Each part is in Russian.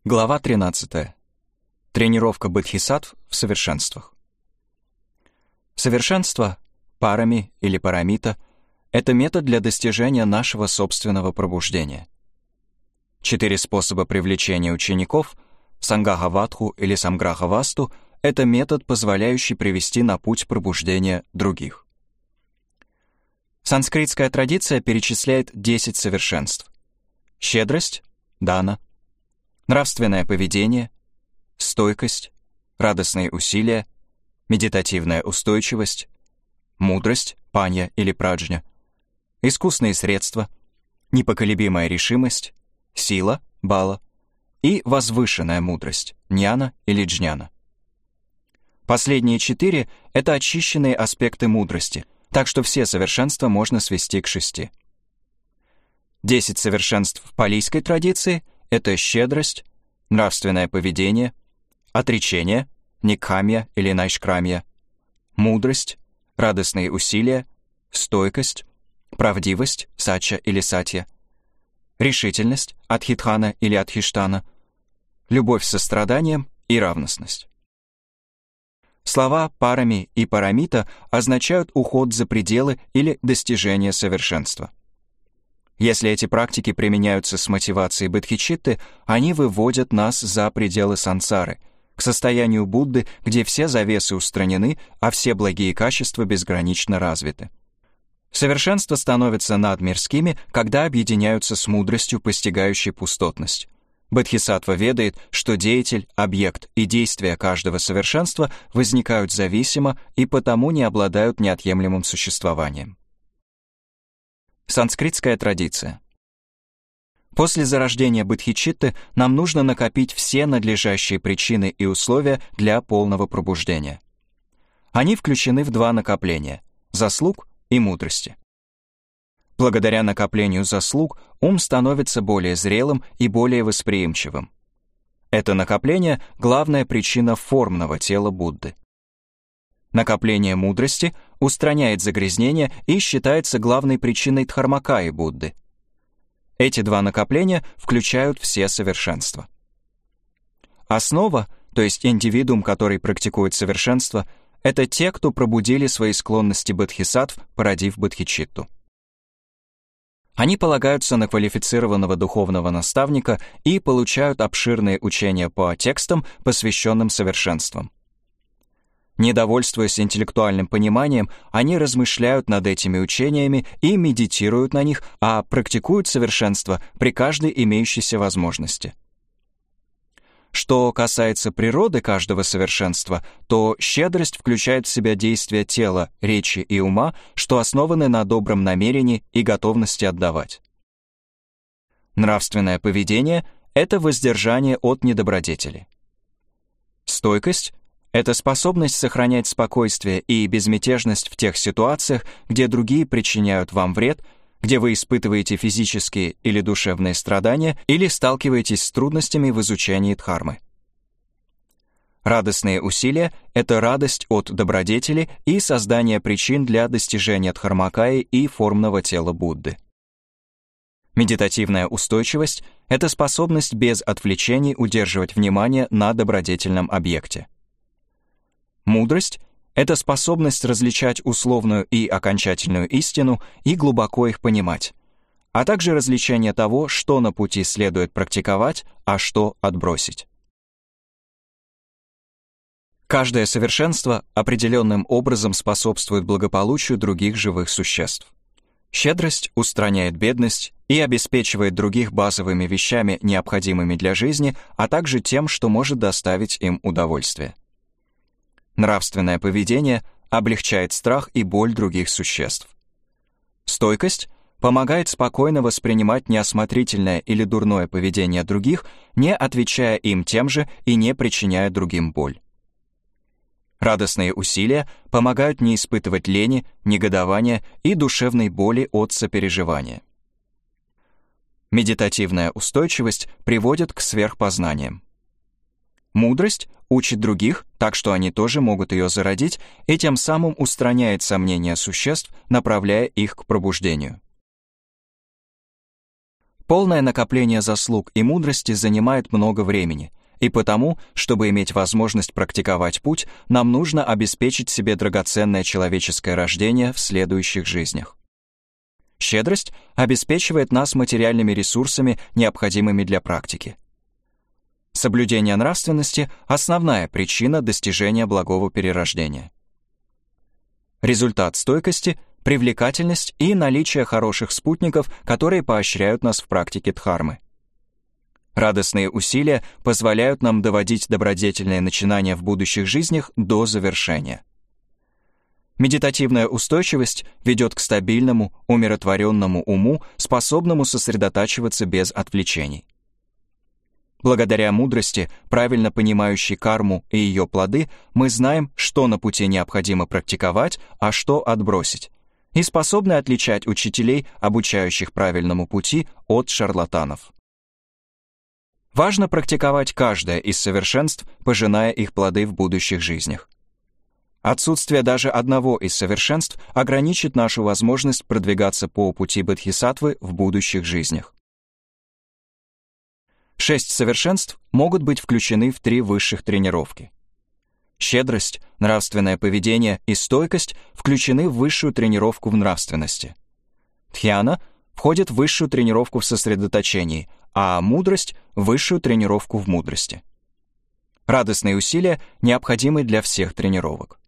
Глава 13. Тренировка бодхисаттв в совершенствах. Совершенство, парами или парамита — это метод для достижения нашего собственного пробуждения. 4 способа привлечения учеников — сангхаватху или самграхавасту — это метод, позволяющий привести на путь пробуждения других. Санскритская традиция перечисляет 10 совершенств. Щедрость — дана, нравственное поведение, стойкость, радостные усилия, медитативная устойчивость, мудрость, панья или праджня, искусные средства, непоколебимая решимость, сила, бала и возвышенная мудрость, ньяна или джняна. Последние 4 — это очищенные аспекты мудрости, так что все совершенства можно свести к 6. 10 совершенств в палийской традиции — это щедрость, нравственное поведение, отречение, никхамья или найшкрамья, мудрость, радостные усилия, стойкость, правдивость, сача или сатья, решительность, адхитхана или адхиштана, любовь с состраданием и равностность. Слова парами и парамита означают уход за пределы или достижение совершенства. Если эти практики применяются с мотивацией бодхичитты, они выводят нас за пределы сансары, к состоянию Будды, где все завесы устранены, а все благие качества безгранично развиты. Совершенства становятся надмирскими, когда объединяются с мудростью, постигающей пустотность. Бодхисаттва ведает, что деятель, объект и действия каждого совершенства возникают зависимо и потому не обладают неотъемлемым существованием. Санскритская традиция. После зарождения бодхичитты нам нужно накопить все надлежащие причины и условия для полного пробуждения. Они включены в 2 накопления — заслуг и мудрости. Благодаря накоплению заслуг ум становится более зрелым и более восприимчивым. Это накопление — главная причина формного тела Будды. Накопление мудрости устраняет загрязнения и считается главной причиной дхармакаи Будды. Эти 2 накопления включают все совершенства. Основа, то есть индивидуум, который практикует совершенство, это те, кто пробудили свои склонности бодхисаттв, породив бодхичитту. Они полагаются на квалифицированного духовного наставника и получают обширные учения по текстам, посвященным совершенствам. Недовольствуясь интеллектуальным пониманием, они размышляют над этими учениями и медитируют на них, а практикуют совершенство при каждой имеющейся возможности. Что касается природы каждого совершенства, то щедрость включает в себя действия тела, речи и ума, что основаны на добром намерении и готовности отдавать. Нравственное поведение — это воздержание от недобродетели. Стойкость — это способность сохранять спокойствие и безмятежность в тех ситуациях, где другие причиняют вам вред, где вы испытываете физические или душевные страдания или сталкиваетесь с трудностями в изучении дхармы. Радостные усилия — это радость от добродетели и создание причин для достижения дхармакаи и формного тела Будды. Медитативная устойчивость — это способность без отвлечений удерживать внимание на добродетельном объекте. Мудрость — это способность различать условную и окончательную истину и глубоко их понимать, а также различение того, что на пути следует практиковать, а что отбросить. Каждое совершенство определенным образом способствует благополучию других живых существ. Щедрость устраняет бедность и обеспечивает других базовыми вещами, необходимыми для жизни, а также тем, что может доставить им удовольствие. Нравственное поведение облегчает страх и боль других существ. Стойкость помогает спокойно воспринимать неосмотрительное или дурное поведение других, не отвечая им тем же и не причиняя другим боль. Радостные усилия помогают не испытывать лени, негодования и душевной боли от сопереживания. Медитативная устойчивость приводит к сверхпознаниям. Мудрость учит других, так что они тоже могут ее зародить, и тем самым устраняет сомнения существ, направляя их к пробуждению. Полное накопление заслуг и мудрости занимает много времени, и потому, чтобы иметь возможность практиковать путь, нам нужно обеспечить себе драгоценное человеческое рождение в следующих жизнях. Щедрость обеспечивает нас материальными ресурсами, необходимыми для практики. Соблюдение нравственности — основная причина достижения благого перерождения. Результат стойкости — привлекательность и наличие хороших спутников, которые поощряют нас в практике дхармы. Радостные усилия позволяют нам доводить добродетельные начинания в будущих жизнях до завершения. Медитативная устойчивость ведет к стабильному, умиротворенному уму, способному сосредотачиваться без отвлечений. Благодаря мудрости, правильно понимающей карму и ее плоды, мы знаем, что на пути необходимо практиковать, а что отбросить, и способны отличать учителей, обучающих правильному пути, от шарлатанов. Важно практиковать каждое из совершенств, пожиная их плоды в будущих жизнях. Отсутствие даже одного из совершенств ограничит нашу возможность продвигаться по пути бодхисаттвы в будущих жизнях. 6 совершенств могут быть включены в 3 высших тренировки. Щедрость, нравственное поведение и стойкость включены в высшую тренировку в нравственности. Дхьяна входит в высшую тренировку в сосредоточении, а мудрость — в высшую тренировку в мудрости. Радостные усилия необходимы для всех тренировок.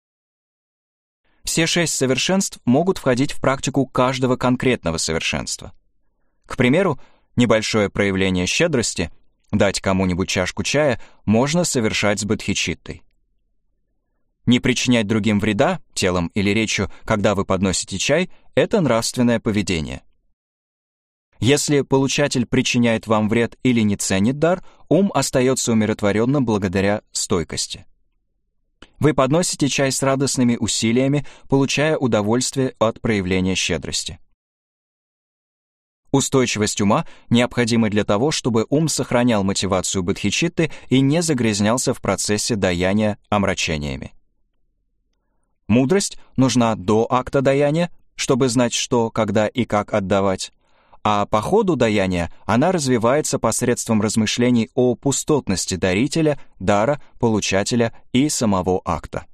Все 6 совершенств могут входить в практику каждого конкретного совершенства. К примеру, небольшое проявление щедрости, дать кому-нибудь чашку чая, можно совершать с бодхичиттой. Не причинять другим вреда, телом или речью, когда вы подносите чай, это нравственное поведение. Если получатель причиняет вам вред или не ценит дар, ум остается умиротворенным благодаря стойкости. Вы подносите чай с радостными усилиями, получая удовольствие от проявления щедрости. Устойчивость ума необходима для того, чтобы ум сохранял мотивацию бодхичитты и не загрязнялся в процессе даяния омрачениями. Мудрость нужна до акта даяния, чтобы знать, что, когда и как отдавать, а по ходу даяния она развивается посредством размышлений о пустотности дарителя, дара, получателя и самого акта.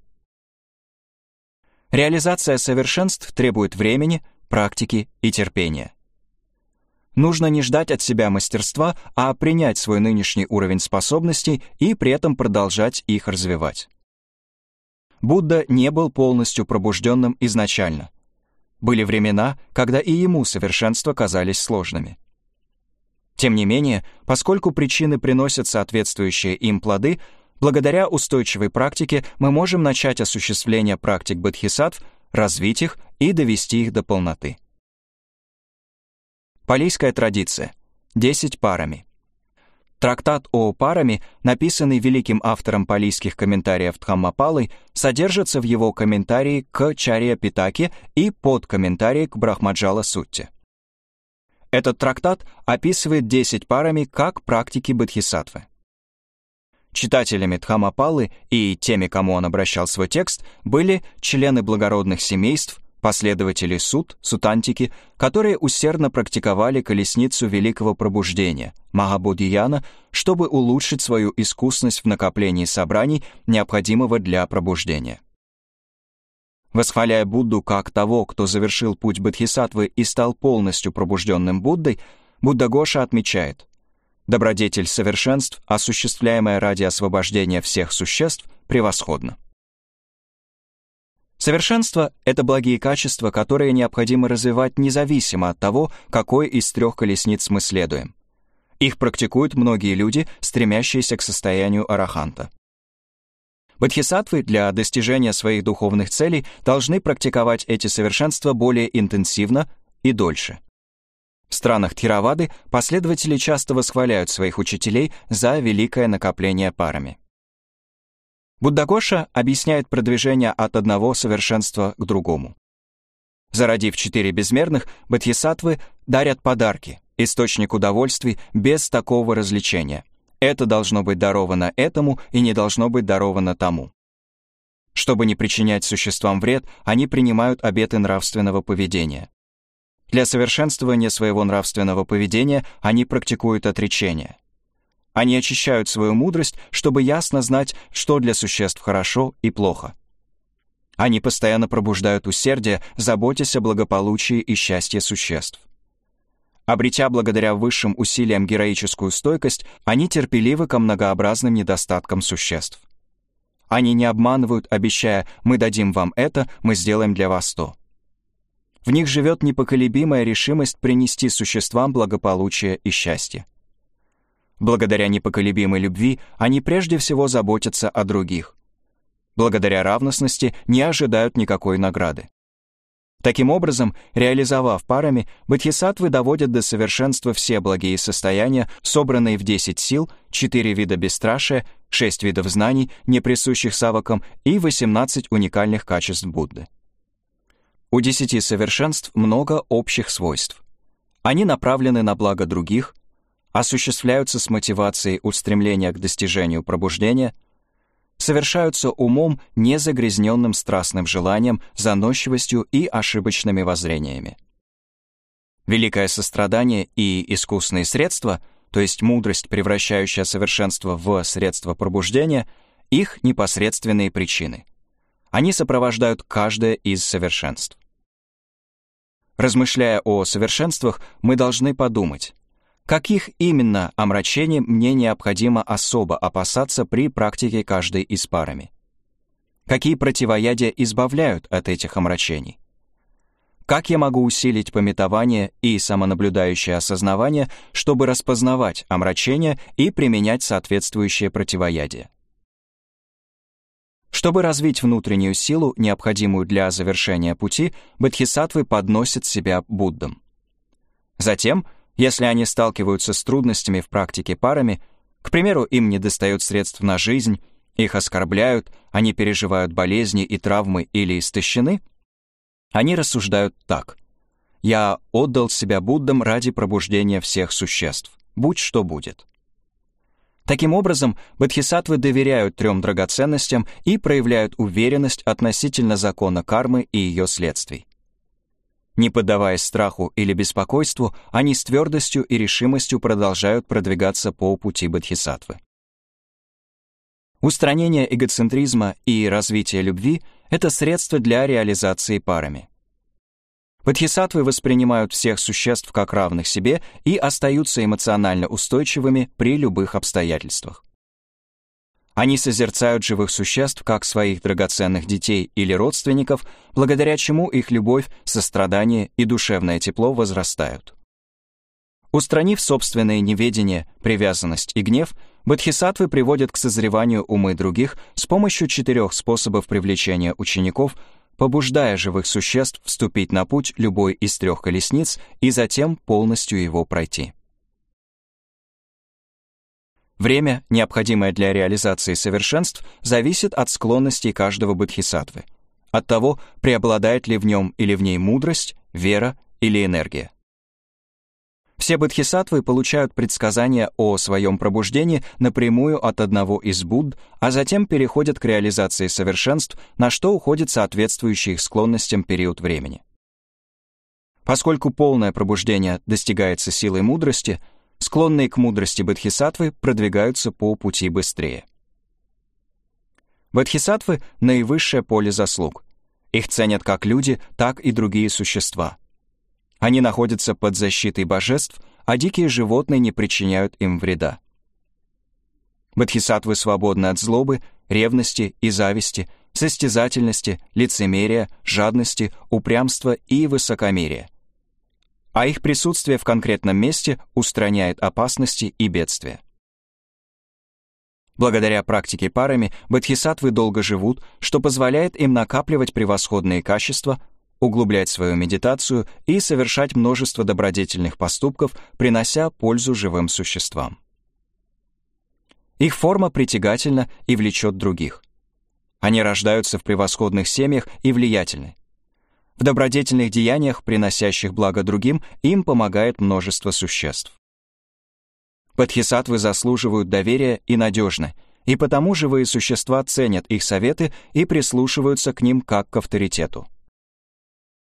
Реализация совершенств требует времени, практики и терпения. Нужно не ждать от себя мастерства, а принять свой нынешний уровень способностей и при этом продолжать их развивать. Будда не был полностью пробужденным изначально. Были времена, когда и ему совершенства казались сложными. Тем не менее, поскольку причины приносят соответствующие им плоды, благодаря устойчивой практике мы можем начать осуществление практик бодхисаттв, развить их и довести их до полноты. Палийская традиция. 10 парами. Трактат о парами, написанный великим автором палийских комментариев Дхаммапалой, содержится в его комментарии к Чарья Питаке и подкомментарии к Брахмаджала Сутте. Этот трактат описывает 10 парами как практики бодхисаттвы. Читателями Дхаммапалы и теми, кому он обращал свой текст, были члены благородных семейств, последователи суд, сутантики, которые усердно практиковали колесницу великого пробуждения, Махабодхияна, чтобы улучшить свою искусность в накоплении собраний, необходимого для пробуждения. Восхваляя Будду как того, кто завершил путь бодхисаттвы и стал полностью пробужденным Буддой, Буддагоша отмечает: добродетель совершенств, осуществляемая ради освобождения всех существ, превосходна. Совершенство — это благие качества, которые необходимо развивать независимо от того, какой из 3 колесниц мы следуем. Их практикуют многие люди, стремящиеся к состоянию араханта. Бодхисаттвы для достижения своих духовных целей должны практиковать эти совершенства более интенсивно и дольше. В странах Тхеравады последователи часто восхваляют своих учителей за великое накопление парами. Буддагоша объясняет продвижение от одного совершенства к другому. Зародив 4 безмерных, бодхисаттвы дарят подарки, источник удовольствий без такого развлечения. Это должно быть даровано этому и не должно быть даровано тому. Чтобы не причинять существам вред, они принимают обеты нравственного поведения. Для совершенствования своего нравственного поведения они практикуют отречение. Они очищают свою мудрость, чтобы ясно знать, что для существ хорошо и плохо. Они постоянно пробуждают усердие, заботясь о благополучии и счастье существ. Обретя благодаря высшим усилиям героическую стойкость, они терпеливы ко многообразным недостаткам существ. Они не обманывают, обещая: «Мы дадим вам это, мы сделаем для вас то». В них живет непоколебимая решимость принести существам благополучие и счастье. Благодаря непоколебимой любви они прежде всего заботятся о других. Благодаря равностности не ожидают никакой награды. Таким образом, реализовав парами, бодхисаттвы доводят до совершенства все благие состояния, собранные в 10 сил, 4 вида бесстрашия, 6 видов знаний, не присущих савакам, и 18 уникальных качеств Будды. У 10 совершенств много общих свойств. Они направлены на благо других, осуществляются с мотивацией устремления к достижению пробуждения, совершаются умом, не загрязненным страстным желанием, заносчивостью и ошибочными воззрениями. Великое сострадание и искусные средства, то есть мудрость, превращающая совершенство в средство пробуждения, их непосредственные причины. Они сопровождают каждое из совершенств. Размышляя о совершенствах, мы должны подумать, каких именно омрачений мне необходимо особо опасаться при практике каждой из парами? Какие противоядия избавляют от этих омрачений? Как я могу усилить памятование и самонаблюдающее осознавание, чтобы распознавать омрачения и применять соответствующее противоядие? Чтобы развить внутреннюю силу, необходимую для завершения пути, бодхисаттвы подносят себя Буддам. Затем, если они сталкиваются с трудностями в практике парами, к примеру, им недостает средств на жизнь, их оскорбляют, они переживают болезни и травмы или истощены, они рассуждают так: «Я отдал себя Буддам ради пробуждения всех существ, будь что будет». Таким образом, бодхисаттвы доверяют 3 драгоценностям и проявляют уверенность относительно закона кармы и ее следствий. Не поддаваясь страху или беспокойству, они с твердостью и решимостью продолжают продвигаться по пути бодхисаттвы. Устранение эгоцентризма и развитие любви — это средство для реализации парами. Бодхисаттвы воспринимают всех существ как равных себе и остаются эмоционально устойчивыми при любых обстоятельствах. Они созерцают живых существ как своих драгоценных детей или родственников, благодаря чему их любовь, сострадание и душевное тепло возрастают. Устранив собственное неведение, привязанность и гнев, бодхисаттвы приводят к созреванию умы других с помощью 4 способов привлечения учеников, побуждая живых существ вступить на путь любой из 3 колесниц и затем полностью его пройти. Время, необходимое для реализации совершенств, зависит от склонностей каждого бодхисаттвы, от того, преобладает ли в нем или в ней мудрость, вера или энергия. Все бодхисаттвы получают предсказания о своем пробуждении напрямую от одного из Будд, а затем переходят к реализации совершенств, на что уходит соответствующий их склонностям период времени. Поскольку полное пробуждение достигается силой мудрости, склонные к мудрости бодхисаттвы продвигаются по пути быстрее. Бодхисаттвы — наивысшее поле заслуг. Их ценят как люди, так и другие существа. Они находятся под защитой божеств, а дикие животные не причиняют им вреда. Бодхисаттвы свободны от злобы, ревности и зависти, состязательности, лицемерия, жадности, упрямства и высокомерия. А их присутствие в конкретном месте устраняет опасности и бедствия. Благодаря практике парами бодхисаттвы долго живут, что позволяет им накапливать превосходные качества, углублять свою медитацию и совершать множество добродетельных поступков, принося пользу живым существам. Их форма притягательна и влечет других. Они рождаются в превосходных семьях и влиятельны. В добродетельных деяниях, приносящих благо другим, им помогает множество существ. Бодхисаттвы заслуживают доверия и надежны, и потому живые существа ценят их советы и прислушиваются к ним как к авторитету.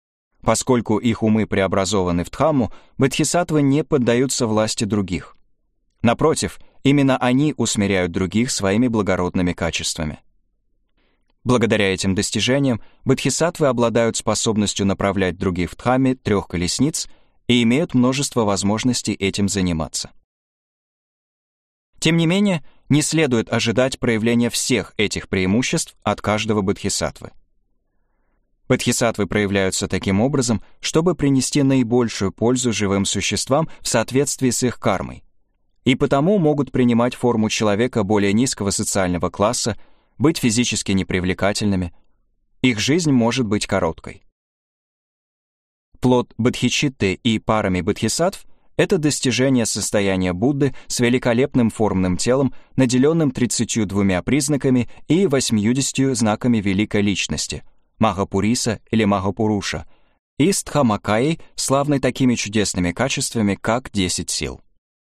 Поскольку их умы преобразованы в Дхамму, бодхисаттвы не поддаются власти других. Напротив, именно они усмиряют других своими благородными качествами. Благодаря этим достижениям бодхисаттвы обладают способностью направлять других в Дхамме 3 колесниц и имеют множество возможностей этим заниматься. Тем не менее, не следует ожидать проявления всех этих преимуществ от каждого бодхисаттвы. Бодхисаттвы проявляются таким образом, чтобы принести наибольшую пользу живым существам в соответствии с их кармой, и потому могут принимать форму человека более низкого социального класса, быть физически непривлекательными. Их жизнь может быть короткой. Плод бодхичитты и парами бодхисаттв — это достижение состояния Будды с великолепным формным телом, наделенным 32 признаками и 80 знаками великой личности — Махапуриса или Махапуруша, и с Дхаммакаей, славной такими чудесными качествами, как 10 сил.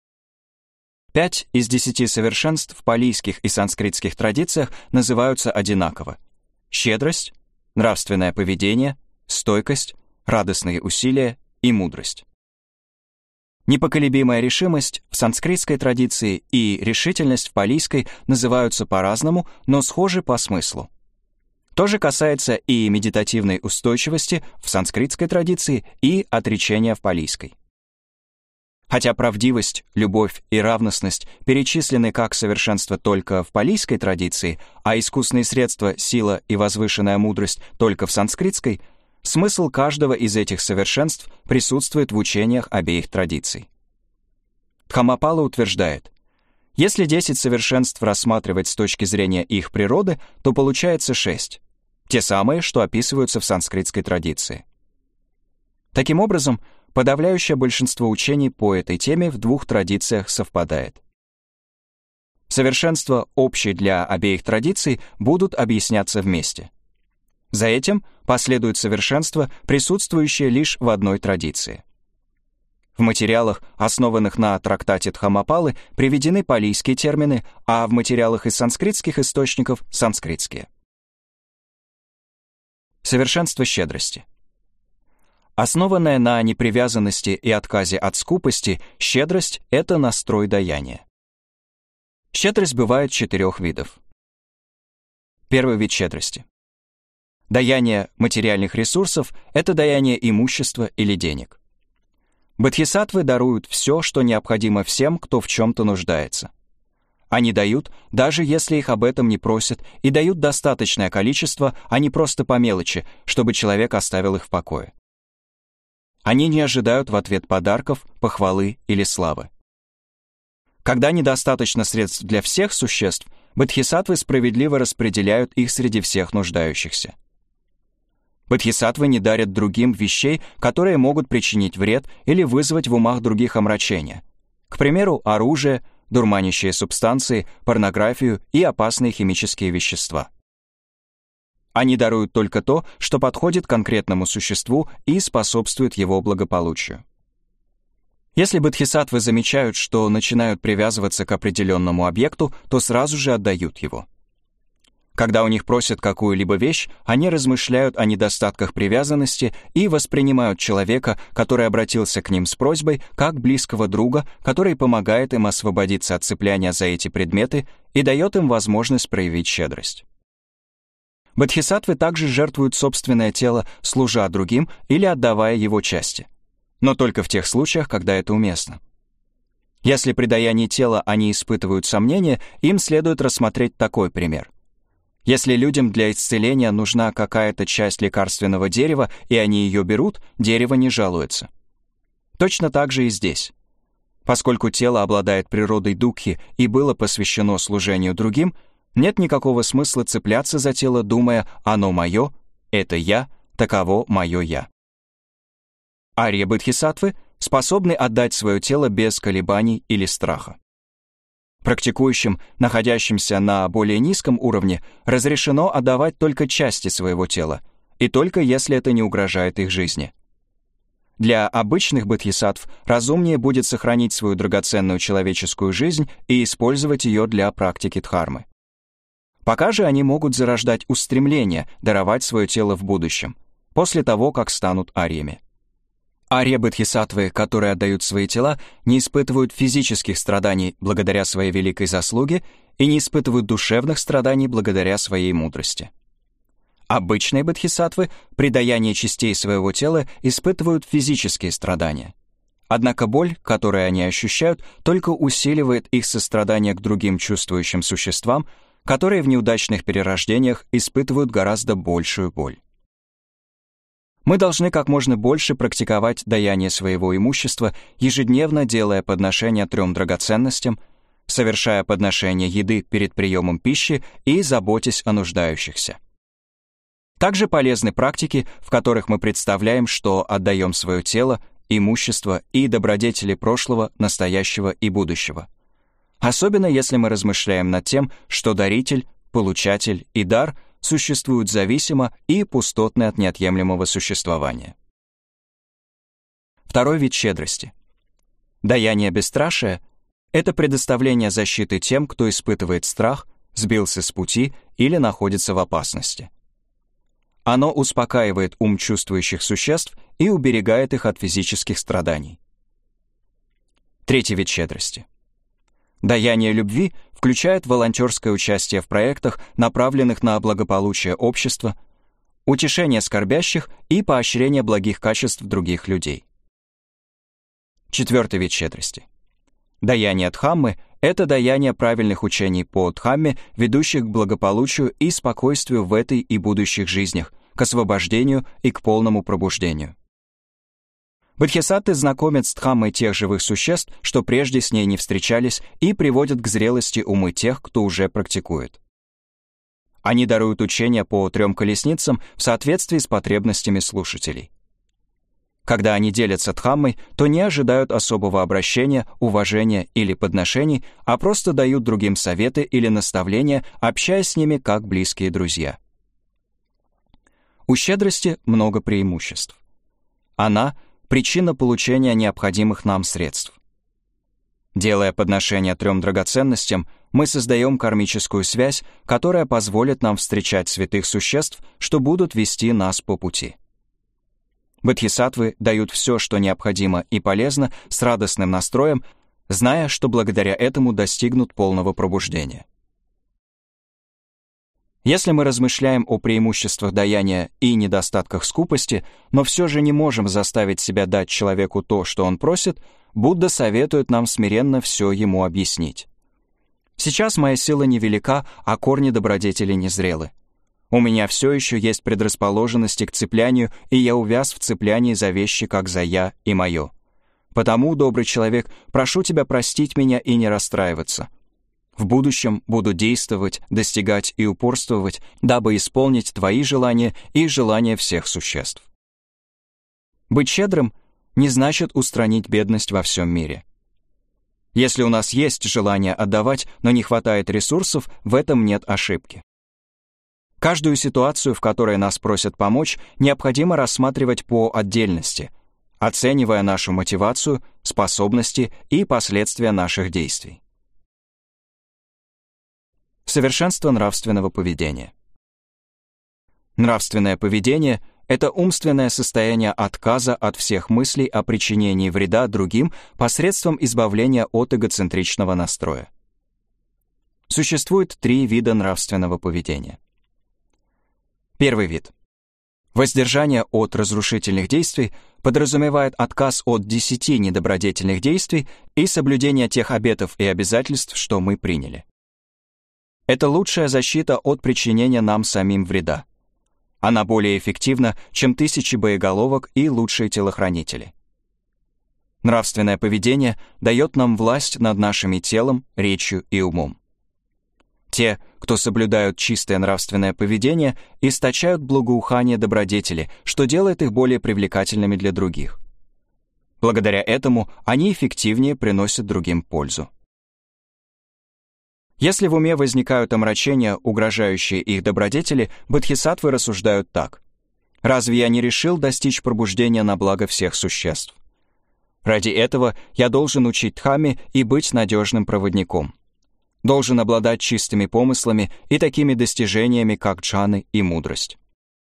5 из 10 совершенств в палийских и санскритских традициях называются одинаково: щедрость, нравственное поведение, стойкость, радостные усилия и мудрость. Непоколебимая решимость в санскритской традиции и решительность в палийской называются по-разному, но схожи по смыслу. То же касается и медитативной устойчивости в санскритской традиции и отречения в палийской. Хотя правдивость, любовь и равностность перечислены как совершенства только в палийской традиции, а искусные средства, сила и возвышенная мудрость только в санскритской, смысл каждого из этих совершенств присутствует в учениях обеих традиций. Дхаммапала утверждает: если 10 совершенств рассматривать с точки зрения их природы, то получается 6, те самые, что описываются в санскритской традиции. Таким образом, подавляющее большинство учений по этой теме в 2 традициях совпадает. Совершенства, общие для обеих традиций, будут объясняться вместе. За этим последуют совершенства, присутствующие лишь в одной традиции. В материалах, основанных на трактате Дхаммапалы, приведены палийские термины, а в материалах из санскритских источников — санскритские. Совершенство щедрости. Основанная на непривязанности и отказе от скупости, щедрость — это настрой даяния. Щедрость бывает 4 видов. Первый вид щедрости. Даяние материальных ресурсов — это даяние имущества или денег. Бодхисаттвы даруют все, что необходимо всем, кто в чем-то нуждается. Они дают, даже если их об этом не просят, и дают достаточное количество, а не просто по мелочи, чтобы человек оставил их в покое. Они не ожидают в ответ подарков, похвалы или славы. Когда недостаточно средств для всех существ, бодхисаттвы справедливо распределяют их среди всех нуждающихся. Бодхисаттвы не дарят другим вещей, которые могут причинить вред или вызвать в умах других омрачения. К примеру, оружие, дурманящие субстанции, порнографию и опасные химические вещества. Они даруют только то, что подходит конкретному существу и способствует его благополучию. Если бодхисаттвы замечают, что начинают привязываться к определенному объекту, то сразу же отдают его. Когда у них просят какую-либо вещь, они размышляют о недостатках привязанности и воспринимают человека, который обратился к ним с просьбой, как близкого друга, который помогает им освободиться от цепляния за эти предметы и дает им возможность проявить щедрость. Бодхисаттвы также жертвуют собственное тело, служа другим или отдавая его части, но только в тех случаях, когда это уместно. Если при даянии тела они испытывают сомнения, им следует рассмотреть такой пример. Если людям для исцеления нужна какая-то часть лекарственного дерева, и они ее берут, дерево не жалуется. Точно так же и здесь. Поскольку тело обладает природой дукхи и было посвящено служению другим, нет никакого смысла цепляться за тело, думая «оно мое», «это я», «таково мое я». Арья-бодхисаттвы способны отдать свое тело без колебаний или страха. Практикующим, находящимся на более низком уровне, разрешено отдавать только части своего тела, и только если это не угрожает их жизни. Для обычных бодхисаттв разумнее будет сохранить свою драгоценную человеческую жизнь и использовать ее для практики дхармы. Пока же они могут зарождать устремление даровать свое тело в будущем, после того, как станут арьями. Арья-бодхисаттвы, которые отдают свои тела, не испытывают физических страданий благодаря своей великой заслуге и не испытывают душевных страданий благодаря своей мудрости. Обычные бодхисаттвы при даянии частей своего тела испытывают физические страдания. Однако боль, которую они ощущают, только усиливает их сострадание к другим чувствующим существам, которые в неудачных перерождениях испытывают гораздо большую боль. Мы должны как можно больше практиковать даяние своего имущества, ежедневно делая подношения 3 драгоценностям, совершая подношение еды перед приемом пищи и заботясь о нуждающихся. Также полезны практики, в которых мы представляем, что отдаем свое тело, имущество и добродетели прошлого, настоящего и будущего. Особенно если мы размышляем над тем, что даритель, получатель и дар существуют зависимо и пустотны от неотъемлемого существования. Второй вид щедрости. Даяние бесстрашия — это предоставление защиты тем, кто испытывает страх, сбился с пути или находится в опасности. Оно успокаивает ум чувствующих существ и уберегает их от физических страданий. Третий вид щедрости. Даяние любви включает волонтерское участие в проектах, направленных на благополучие общества, утешение скорбящих и поощрение благих качеств других людей. Четвертый вид щедрости. Даяние Дхаммы — это даяние правильных учений по Дхамме, ведущих к благополучию и спокойствию в этой и будущих жизнях, к освобождению и к полному пробуждению. Бодхисаттвы знакомят с Дхаммой тех живых существ, что прежде с ней не встречались, и приводят к зрелости умы тех, кто уже практикует. Они даруют учения по 3 колесницам в соответствии с потребностями слушателей. Когда они делятся Дхаммой, то не ожидают особого обращения, уважения или подношений, а просто дают другим советы или наставления, общаясь с ними как близкие друзья. У щедрости много преимуществ. Она — причина получения необходимых нам средств. Делая подношение 3 драгоценностям, мы создаем кармическую связь, которая позволит нам встречать святых существ, что будут вести нас по пути. Бодхисаттвы дают все, что необходимо и полезно, с радостным настроем, зная, что благодаря этому достигнут полного пробуждения. Если мы размышляем о преимуществах даяния и недостатках скупости, но все же не можем заставить себя дать человеку то, что он просит, Будда советует нам смиренно все ему объяснить. Сейчас моя сила невелика, а корни добродетели незрелы. У меня все еще есть предрасположенности к цеплянию, и я увяз в цеплянии за вещи, как за «я» и «моё». Потому, добрый человек, прошу тебя простить меня и не расстраиваться. В будущем буду действовать, достигать и упорствовать, дабы исполнить твои желания и желания всех существ. Быть щедрым не значит устранить бедность во всем мире. Если у нас есть желание отдавать, но не хватает ресурсов, в этом нет ошибки. Каждую ситуацию, в которой нас просят помочь, необходимо рассматривать по отдельности, оценивая нашу мотивацию, способности и последствия наших действий. Совершенство нравственного поведения. Нравственное поведение — это умственное состояние отказа от всех мыслей о причинении вреда другим посредством избавления от эгоцентричного настроя. Существует 3 вида нравственного поведения. Первый вид. Воздержание от разрушительных действий подразумевает отказ от 10 недобродетельных действий и соблюдение тех обетов и обязательств, что мы приняли. Это лучшая защита от причинения нам самим вреда. Она более эффективна, чем 1000 боеголовок и лучшие телохранители. Нравственное поведение дает нам власть над нашим телом, речью и умом. Те, кто соблюдают чистое нравственное поведение, источают благоухание добродетели, что делает их более привлекательными для других. Благодаря этому они эффективнее приносят другим пользу. Если в уме возникают омрачения, угрожающие их добродетели, бодхисаттвы рассуждают так: «Разве я не решил достичь пробуждения на благо всех существ? Ради этого я должен учить Дхамме и быть надежным проводником. Должен обладать чистыми помыслами и такими достижениями, как джханы и мудрость».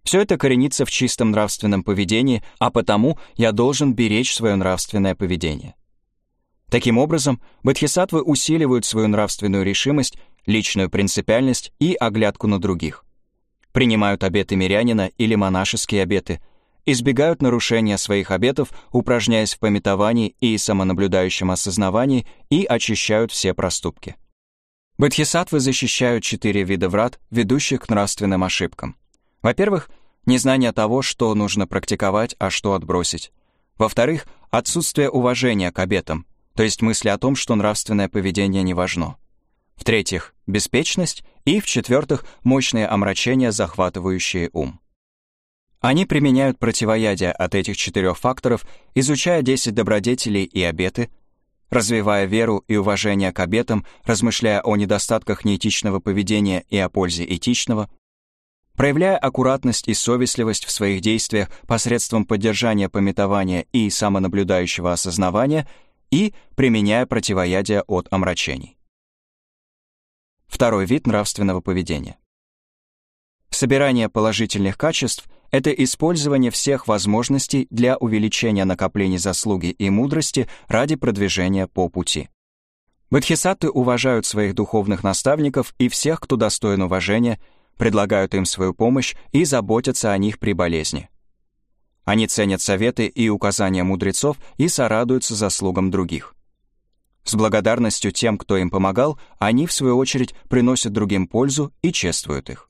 Все это коренится в чистом нравственном поведении, а потому я должен беречь свое нравственное поведение. Таким образом, бодхисаттвы усиливают свою нравственную решимость, личную принципиальность и оглядку на других. Принимают обеты мирянина или монашеские обеты, избегают нарушения своих обетов, упражняясь в памятовании и самонаблюдающем осознавании, и очищают все проступки. Бодхисаттвы защищают 4 вида врат, ведущих к нравственным ошибкам. Во-первых, незнание того, что нужно практиковать, а что отбросить. Во-вторых, отсутствие уважения к обетам, то есть мысли о том, что нравственное поведение не важно. В-третьих, беспечность, и, в-четвертых, мощные омрачения, захватывающие ум. Они применяют противоядие от этих 4 факторов, изучая 10 добродетелей и обеты, развивая веру и уважение к обетам, размышляя о недостатках неэтичного поведения и о пользе этичного, проявляя аккуратность и совестливость в своих действиях посредством поддержания памятования и самонаблюдающего осознавания и применяя противоядие от омрачений. Второй вид нравственного поведения. Собирание положительных качеств — это использование всех возможностей для увеличения накоплений заслуги и мудрости ради продвижения по пути. Бодхисаттвы уважают своих духовных наставников и всех, кто достоин уважения, предлагают им свою помощь и заботятся о них при болезни. Они ценят советы и указания мудрецов и сорадуются заслугам других. С благодарностью тем, кто им помогал, они, в свою очередь, приносят другим пользу и чествуют их.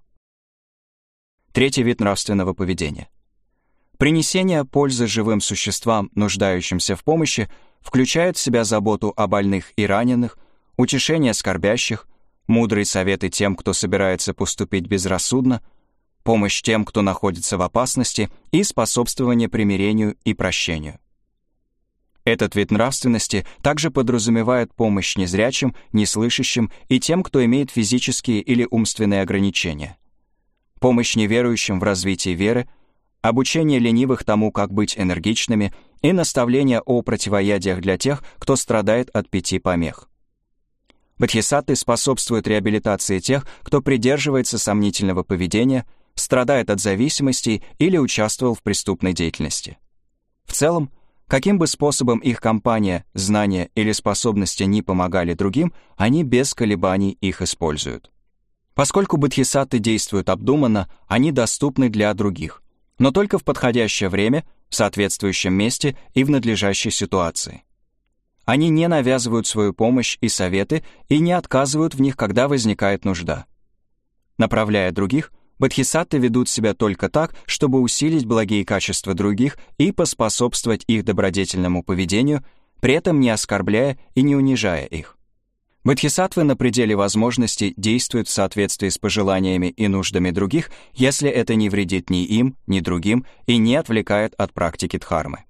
Третий вид нравственного поведения. Принесение пользы живым существам, нуждающимся в помощи, включает в себя заботу о больных и раненых, утешение скорбящих, мудрые советы тем, кто собирается поступить безрассудно, помощь тем, кто находится в опасности, и способствование примирению и прощению. Этот вид нравственности также подразумевает помощь незрячим, неслышащим и тем, кто имеет физические или умственные ограничения, помощь неверующим в развитии веры, обучение ленивых тому, как быть энергичными, и наставление о противоядиях для тех, кто страдает от 5 помех. Бодхисаттвы способствуют реабилитации тех, кто придерживается сомнительного поведения, страдает от зависимостей или участвовал в преступной деятельности. В целом, каким бы способом их компания, знания или способности ни помогали другим, они без колебаний их используют. Поскольку бодхисаттвы действуют обдуманно, они доступны для других, но только в подходящее время, в соответствующем месте и в надлежащей ситуации. Они не навязывают свою помощь и советы и не отказывают в них, когда возникает нужда. Направляя других, бодхисаттвы ведут себя только так, чтобы усилить благие качества других и поспособствовать их добродетельному поведению, при этом не оскорбляя и не унижая их. Бодхисаттвы на пределе возможностей действуют в соответствии с пожеланиями и нуждами других, если это не вредит ни им, ни другим и не отвлекает от практики дхармы.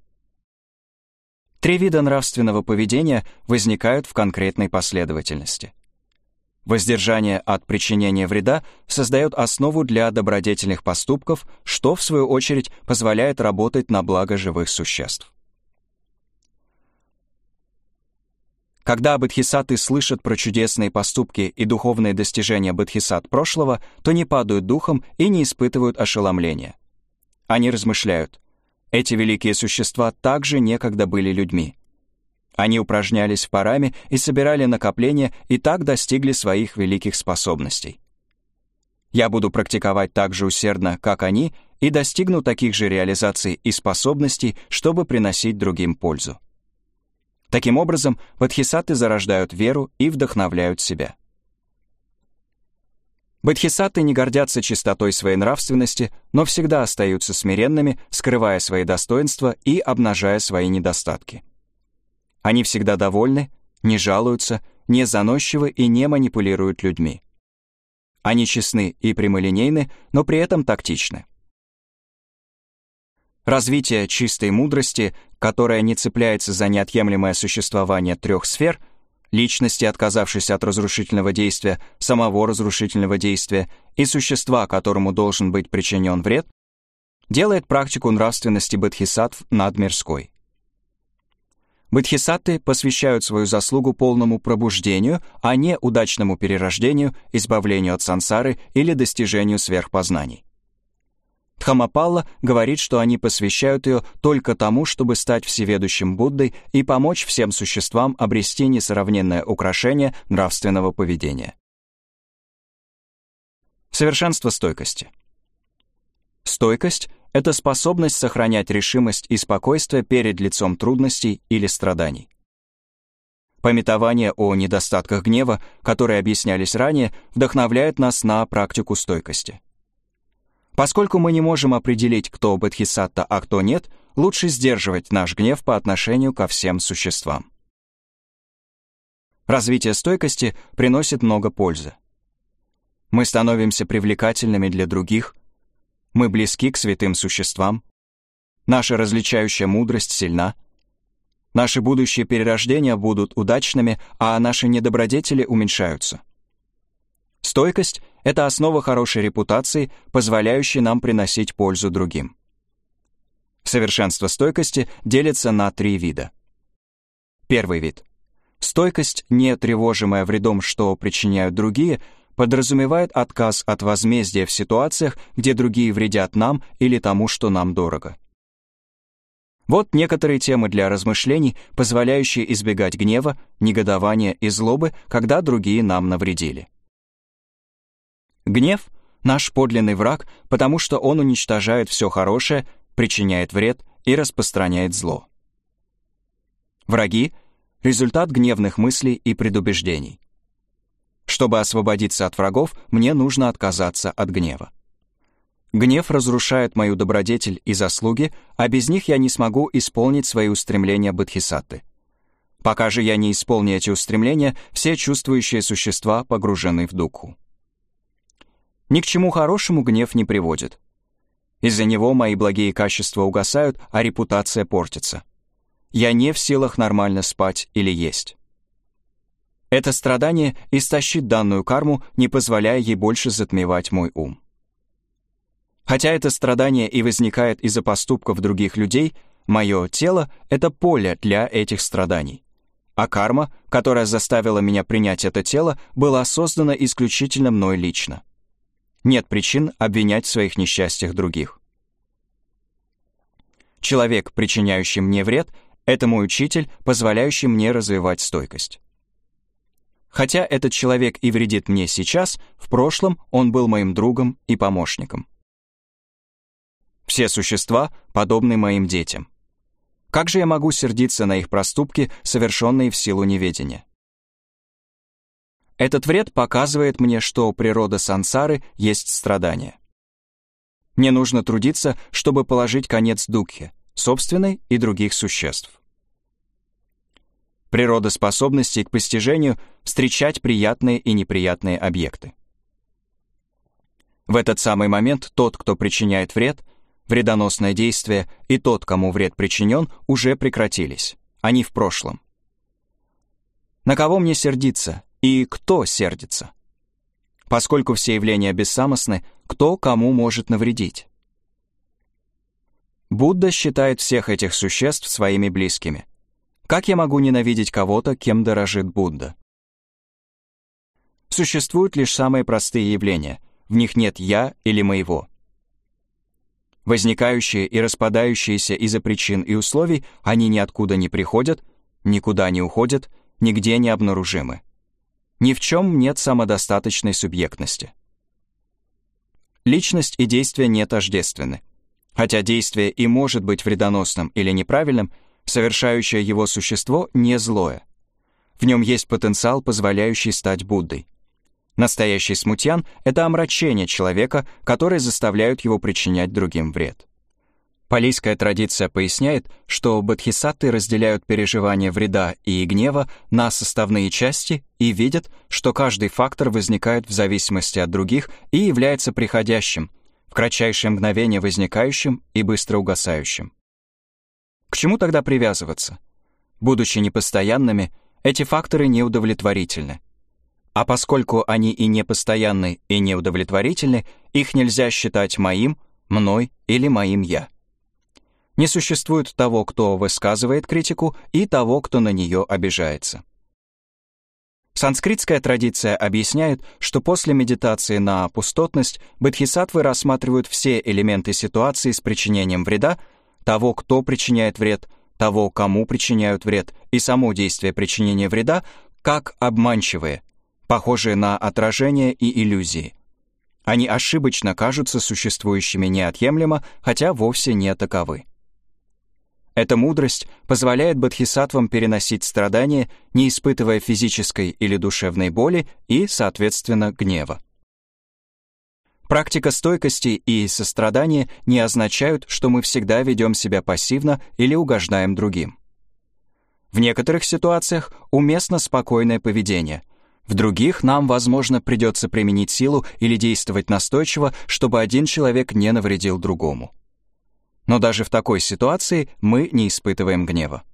3 вида нравственного поведения возникают в конкретной последовательности. Воздержание от причинения вреда создает основу для добродетельных поступков, что, в свою очередь, позволяет работать на благо живых существ. Когда бодхисаттвы слышат про чудесные поступки и духовные достижения бодхисаттв прошлого, то не падают духом и не испытывают ошеломления. Они размышляют: эти великие существа также некогда были людьми. Они упражнялись в параме и собирали накопления и так достигли своих великих способностей. Я буду практиковать так же усердно, как они, и достигну таких же реализаций и способностей, чтобы приносить другим пользу. Таким образом, бодхисаттвы зарождают веру и вдохновляют себя. Бодхисаттвы не гордятся чистотой своей нравственности, но всегда остаются смиренными, скрывая свои достоинства и обнажая свои недостатки. Они всегда довольны, не жалуются, не заносчивы и не манипулируют людьми. Они честны и прямолинейны, но при этом тактичны. Развитие чистой мудрости, которая не цепляется за неотъемлемое существование 3 сфер — личности, отказавшейся от разрушительного действия, самого разрушительного действия и существа, которому должен быть причинен вред, делает практику нравственности бодхисаттв надмирской. Бодхисаттвы посвящают свою заслугу полному пробуждению, а не удачному перерождению, избавлению от сансары или достижению сверхпознаний. Дхаммапалла говорит, что они посвящают ее только тому, чтобы стать всеведущим Буддой и помочь всем существам обрести несравненное украшение нравственного поведения. Совершенство стойкости. Стойкость — это способность сохранять решимость и спокойствие перед лицом трудностей или страданий. Памятование о недостатках гнева, которые объяснялись ранее, вдохновляет нас на практику стойкости. Поскольку мы не можем определить, кто бодхисаттва, а кто нет, лучше сдерживать наш гнев по отношению ко всем существам. Развитие стойкости приносит много пользы. Мы становимся привлекательными для других, мы близки к святым существам, наша различающая мудрость сильна, наши будущие перерождения будут удачными, а наши недобродетели уменьшаются. Стойкость — это основа хорошей репутации, позволяющей нам приносить пользу другим. Совершенство стойкости делится на 3 вида. Первый вид. Стойкость, не тревожимая вредом, что причиняют другие, подразумевает отказ от возмездия в ситуациях, где другие вредят нам или тому, что нам дорого. Вот некоторые темы для размышлений, позволяющие избегать гнева, негодования и злобы, когда другие нам навредили. Гнев — наш подлинный враг, потому что он уничтожает все хорошее, причиняет вред и распространяет зло. Враги — результат гневных мыслей и предубеждений. Чтобы освободиться от врагов, мне нужно отказаться от гнева. Гнев разрушает мою добродетель и заслуги, а без них я не смогу исполнить свои устремления бодхисаттвы. Пока же я не исполню эти устремления, все чувствующие существа погружены в дукху. Ни к чему хорошему гнев не приводит. Из-за него мои благие качества угасают, а репутация портится. Я не в силах нормально спать или есть. Это страдание истощит данную карму, не позволяя ей больше затмевать мой ум. Хотя это страдание и возникает из-за поступков других людей, мое тело — это поле для этих страданий. А карма, которая заставила меня принять это тело, была создана исключительно мной лично. Нет причин обвинять в своих несчастьях других. Человек, причиняющий мне вред, это мой учитель, позволяющий мне развивать стойкость. Хотя этот человек и вредит мне сейчас, в прошлом он был моим другом и помощником. Все существа подобны моим детям. Как же я могу сердиться на их проступки, совершенные в силу неведения? Этот вред показывает мне, что природа сансары есть страдание. Мне нужно трудиться, чтобы положить конец дукхе, собственной и других существ. Природа способностей к постижению — встречать приятные и неприятные объекты. В этот самый момент тот, кто причиняет вред, вредоносное действие, и тот, кому вред причинен, уже прекратились. Они в прошлом. На кого мне сердиться и кто сердится? Поскольку все явления бессамостны, кто кому может навредить? Будда считает всех этих существ своими близкими. Как я могу ненавидеть кого-то, кем дорожит Будда? Существуют лишь самые простые явления, в них нет «я» или «моего». Возникающие и распадающиеся из-за причин и условий, они ниоткуда не приходят, никуда не уходят, нигде не обнаружимы. Ни в чем нет самодостаточной субъектности. Личность и действие не тождественны. Хотя действие и может быть вредоносным или неправильным, совершающее его существо не злое. В нем есть потенциал, позволяющий стать Буддой. Настоящий смутьян — это омрачение человека, которые заставляют его причинять другим вред. Палийская традиция поясняет, что бодхисаттвы разделяют переживание вреда и гнева на составные части и видят, что каждый фактор возникает в зависимости от других и является приходящим, в кратчайшее мгновение возникающим и быстро угасающим. К чему тогда привязываться? Будучи непостоянными, эти факторы неудовлетворительны. А поскольку они и непостоянны, и неудовлетворительны, их нельзя считать моим, мной или моим «я». Не существует того, кто высказывает критику, и того, кто на нее обижается. Санскритская традиция объясняет, что после медитации на пустотность бодхисаттвы рассматривают все элементы ситуации с причинением вреда, того, кто причиняет вред, того, кому причиняют вред, и само действие причинения вреда, как обманчивые, похожие на отражения и иллюзии. Они ошибочно кажутся существующими неотъемлемо, хотя вовсе не таковы. Эта мудрость позволяет бодхисаттвам переносить страдания, не испытывая физической или душевной боли и, соответственно, гнева. Практика стойкости и сострадания не означают, что мы всегда ведем себя пассивно или угождаем другим. В некоторых ситуациях уместно спокойное поведение, в других нам, возможно, придется применить силу или действовать настойчиво, чтобы один человек не навредил другому. Но даже в такой ситуации мы не испытываем гнева.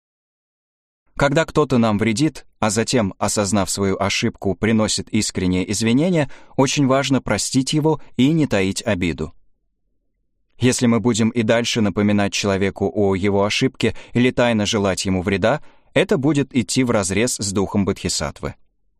Когда кто-то нам вредит, а затем, осознав свою ошибку, приносит искреннее извинение, очень важно простить его и не таить обиду. Если мы будем и дальше напоминать человеку о его ошибке или тайно желать ему вреда, это будет идти вразрез с духом бодхисаттвы.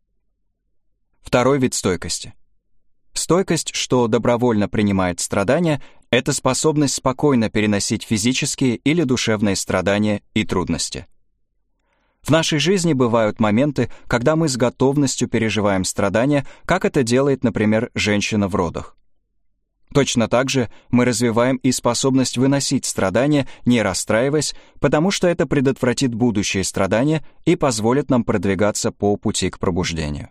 Второй вид стойкости. Стойкость, что добровольно принимает страдания, это способность спокойно переносить физические или душевные страдания и трудности. В нашей жизни бывают моменты, когда мы с готовностью переживаем страдания, как это делает, например, женщина в родах. Точно так же мы развиваем и способность выносить страдания, не расстраиваясь, потому что это предотвратит будущие страдания и позволит нам продвигаться по пути к пробуждению.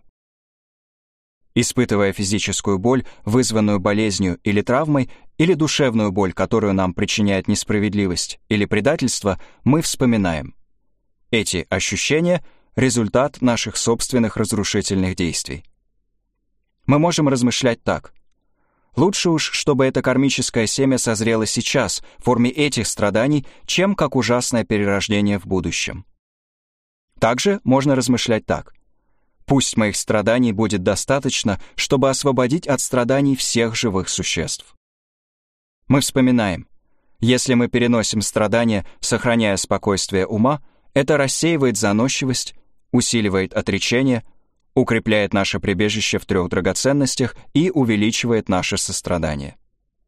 Испытывая физическую боль, вызванную болезнью или травмой, или душевную боль, которую нам причиняет несправедливость или предательство, мы вспоминаем. Эти ощущения — результат наших собственных разрушительных действий. Мы можем размышлять так. Лучше уж, чтобы это кармическое семя созрело сейчас в форме этих страданий, чем как ужасное перерождение в будущем. Также можно размышлять так. Пусть моих страданий будет достаточно, чтобы освободить от страданий всех живых существ. Мы вспоминаем, если мы переносим страдания, сохраняя спокойствие ума, это рассеивает заносчивость, усиливает отречение, укрепляет наше прибежище в 3 драгоценностях и увеличивает наше сострадание.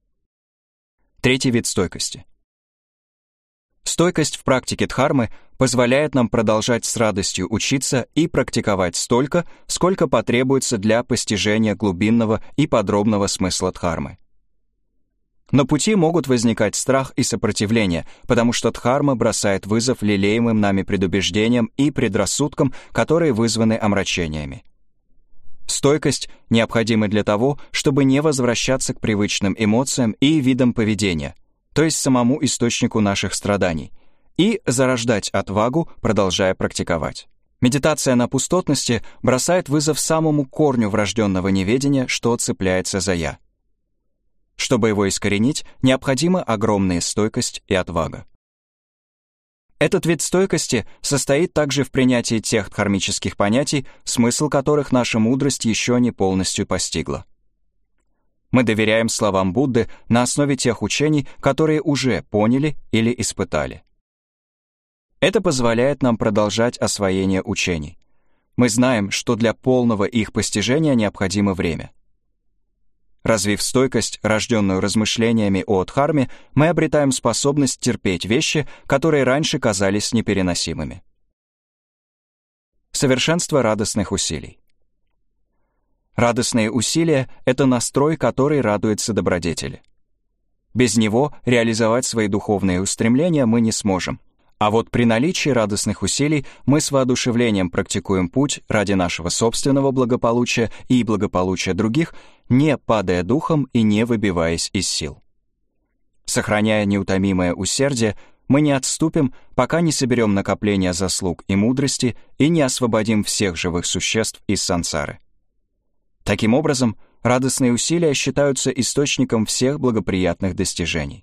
Третий вид стойкости. Стойкость в практике дхармы позволяет нам продолжать с радостью учиться и практиковать столько, сколько потребуется для постижения глубинного и подробного смысла дхармы. На пути могут возникать страх и сопротивление, потому что дхарма бросает вызов лелеемым нами предубеждениям и предрассудкам, которые вызваны омрачениями. Стойкость необходима для того, чтобы не возвращаться к привычным эмоциям и видам поведения, то есть самому источнику наших страданий, и зарождать отвагу, продолжая практиковать. Медитация на пустотности бросает вызов самому корню врожденного неведения, что цепляется за «я». Чтобы его искоренить, необходима огромная стойкость и отвага. Этот вид стойкости состоит также в принятии тех дхармических понятий, смысл которых наша мудрость еще не полностью постигла. Мы доверяем словам Будды на основе тех учений, которые уже поняли или испытали. Это позволяет нам продолжать освоение учений. Мы знаем, что для полного их постижения необходимо время. Развив стойкость, рожденную размышлениями о дхарме, мы обретаем способность терпеть вещи, которые раньше казались непереносимыми. Совершенство радостных усилий. Радостные усилия — это настрой, который радуется добродетели. Без него реализовать свои духовные устремления мы не сможем. А вот при наличии радостных усилий мы с воодушевлением практикуем путь ради нашего собственного благополучия и благополучия других, не падая духом и не выбиваясь из сил. Сохраняя неутомимое усердие, мы не отступим, пока не соберем накопления заслуг и мудрости и не освободим всех живых существ из сансары. Таким образом, радостные усилия считаются источником всех благоприятных достижений.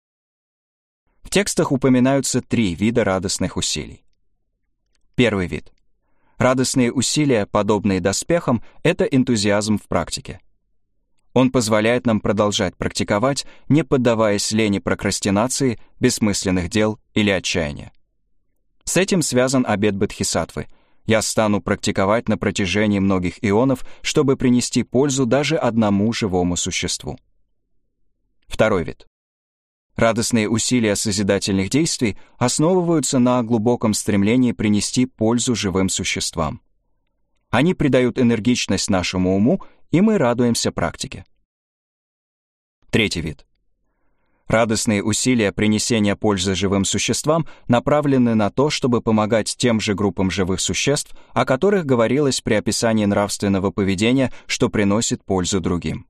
В текстах упоминаются 3 вида радостных усилий. Первый вид. Радостные усилия, подобные доспехам, это энтузиазм в практике. Он позволяет нам продолжать практиковать, не поддаваясь лени прокрастинации, бессмысленных дел или отчаяния. С этим связан обет бодхисаттвы. я стану практиковать на протяжении многих ионов, чтобы принести пользу даже одному живому существу. Второй вид. Радостные усилия созидательных действий основываются на глубоком стремлении принести пользу живым существам. Они придают энергичность нашему уму, и мы радуемся практике. Третий вид. Радостные усилия принесения пользы живым существам направлены на то, чтобы помогать тем же группам живых существ, о которых говорилось при описании нравственного поведения, что приносит пользу другим.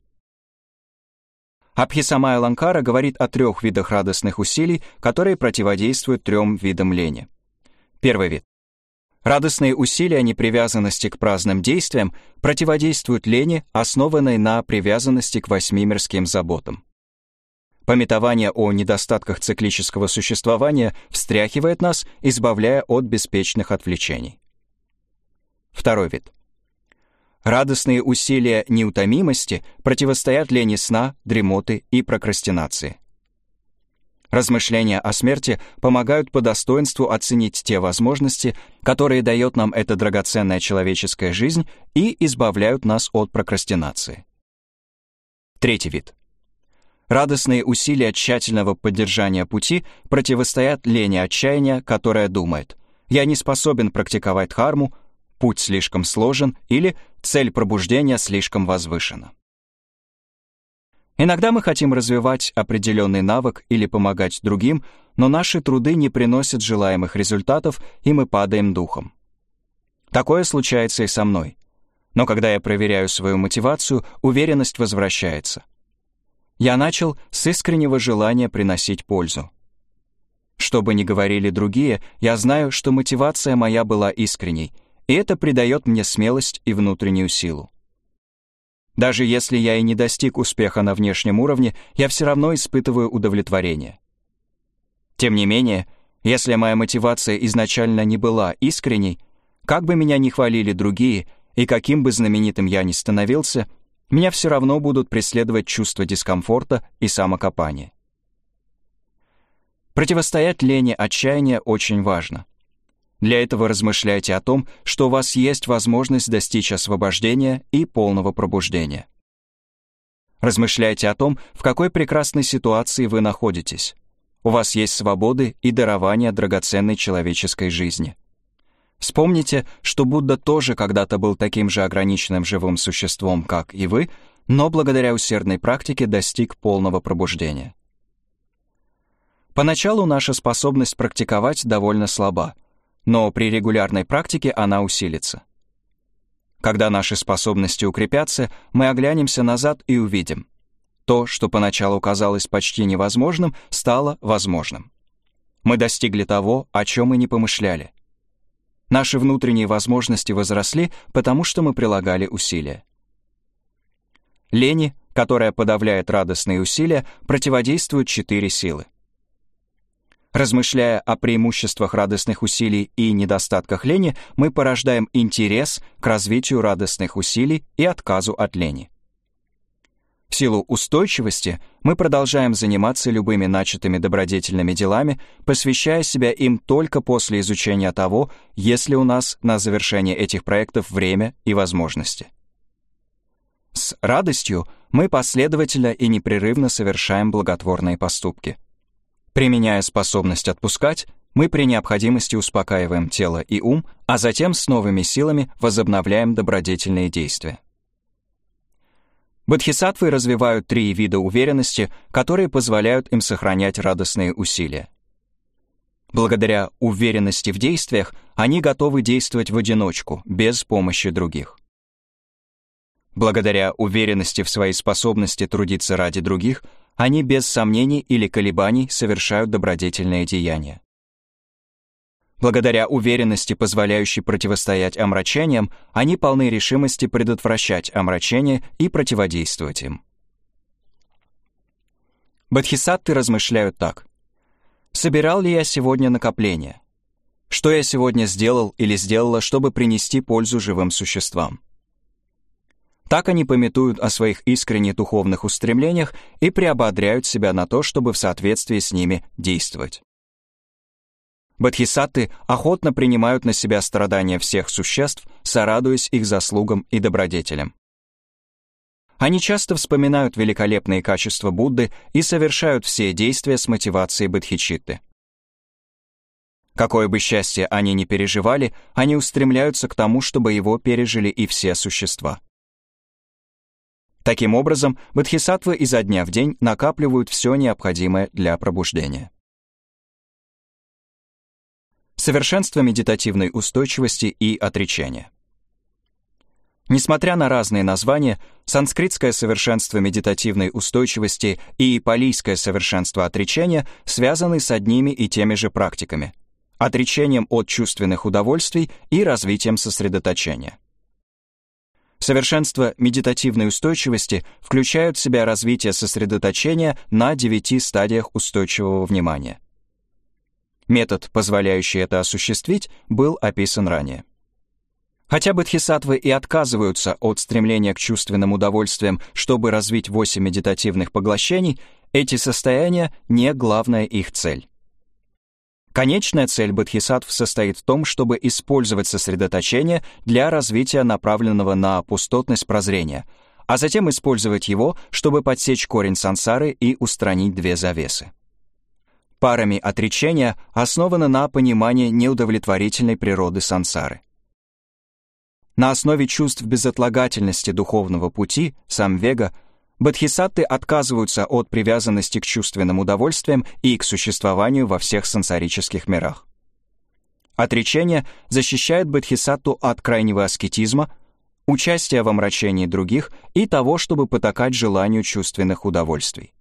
Абхисамая Аланкара говорит о 3 видах радостных усилий, которые противодействуют 3 видам лени. Первый вид. Радостные усилия непривязанности к праздным действиям противодействуют лени, основанной на привязанности к 8 мирским заботам. Памятование о недостатках циклического существования встряхивает нас, избавляя от беспечных отвлечений. Второй вид. Радостные усилия неутомимости противостоят лени сна, дремоты и прокрастинации. Размышления о смерти помогают по достоинству оценить те возможности, которые дает нам эта драгоценная человеческая жизнь, и избавляют нас от прокрастинации. Третий вид. Радостные усилия тщательного поддержания пути противостоят лени отчаяния, которая думает: «Я не способен практиковать дхарму», «Путь слишком сложен» или «Цель пробуждения слишком возвышена». Иногда мы хотим развивать определенный навык или помогать другим, но наши труды не приносят желаемых результатов, и мы падаем духом. Такое случается и со мной. Но когда я проверяю свою мотивацию, уверенность возвращается. Я начал с искреннего желания приносить пользу. Что бы ни говорили другие, я знаю, что мотивация моя была искренней, и это придает мне смелость и внутреннюю силу. Даже если я и не достиг успеха на внешнем уровне, я все равно испытываю удовлетворение. Тем не менее, если моя мотивация изначально не была искренней, как бы меня ни хвалили другие и каким бы знаменитым я ни становился, меня все равно будут преследовать чувство дискомфорта и самокопания. Противостоять лени отчаяния очень важно. Для этого размышляйте о том, что у вас есть возможность достичь освобождения и полного пробуждения. Размышляйте о том, в какой прекрасной ситуации вы находитесь. У вас есть свободы и дарования драгоценной человеческой жизни. Вспомните, что Будда тоже когда-то был таким же ограниченным живым существом, как и вы, но благодаря усердной практике достиг полного пробуждения. Поначалу наша способность практиковать довольно слаба, но при регулярной практике она усилится. Когда наши способности укрепятся, мы оглянемся назад и увидим: то, что поначалу казалось почти невозможным, стало возможным. Мы достигли того, о чем и не помышляли. Наши внутренние возможности возросли, потому что мы прилагали усилия. Лени, которая подавляет радостные усилия, противодействуют 4 силы. Размышляя о преимуществах радостных усилий и недостатках лени, мы порождаем интерес к развитию радостных усилий и отказу от лени. В силу устойчивости мы продолжаем заниматься любыми начатыми добродетельными делами, посвящая себя им только после изучения того, есть ли у нас на завершение этих проектов время и возможности. С радостью мы последовательно и непрерывно совершаем благотворные поступки. Применяя способность отпускать, мы при необходимости успокаиваем тело и ум, а затем с новыми силами возобновляем добродетельные действия. Бодхисаттвы развивают 3 вида уверенности, которые позволяют им сохранять радостные усилия. Благодаря уверенности в действиях они готовы действовать в одиночку, без помощи других. Благодаря уверенности в своей способности трудиться ради других, они без сомнений или колебаний совершают добродетельные деяния. Благодаря уверенности, позволяющей противостоять омрачениям, они полны решимости предотвращать омрачения и противодействовать им. Бодхисаттвы размышляют так: собирал ли я сегодня накопления? Что я сегодня сделал или сделала, чтобы принести пользу живым существам? Так они памятуют о своих искренних духовных устремлениях и приободряют себя на то, чтобы в соответствии с ними действовать. Бодхисаттвы охотно принимают на себя страдания всех существ, сорадуясь их заслугам и добродетелям. Они часто вспоминают великолепные качества Будды и совершают все действия с мотивацией бодхичитты. Какое бы счастье они ни переживали, они устремляются к тому, чтобы его пережили и все существа. Таким образом, бодхисаттвы изо дня в день накапливают все необходимое для пробуждения. Совершенство медитативной устойчивости и отречения. Несмотря на разные названия, санскритское совершенство медитативной устойчивости и палийское совершенство отречения связаны с одними и теми же практиками — отречением от чувственных удовольствий и развитием сосредоточения. Совершенство медитативной устойчивости включает в себя развитие сосредоточения на 9 стадиях устойчивого внимания. Метод, позволяющий это осуществить, был описан ранее. Хотя бодхисаттвы и отказываются от стремления к чувственным удовольствиям, чтобы развить 8 медитативных поглощений, эти состояния не главная их цель. Конечная цель бодхисаттв состоит в том, чтобы использовать сосредоточение для развития направленного на пустотность прозрения, а затем использовать его, чтобы подсечь корень сансары и устранить 2 завесы. Парами отречения основаны на понимании неудовлетворительной природы сансары. На основе чувств безотлагательности духовного пути, самвега, бодхисаттвы отказываются от привязанности к чувственным удовольствиям и к существованию во всех сансарических мирах. Отречение защищает бодхисаттву от крайнего аскетизма, участия в омрачении других и того, чтобы потакать желанию чувственных удовольствий.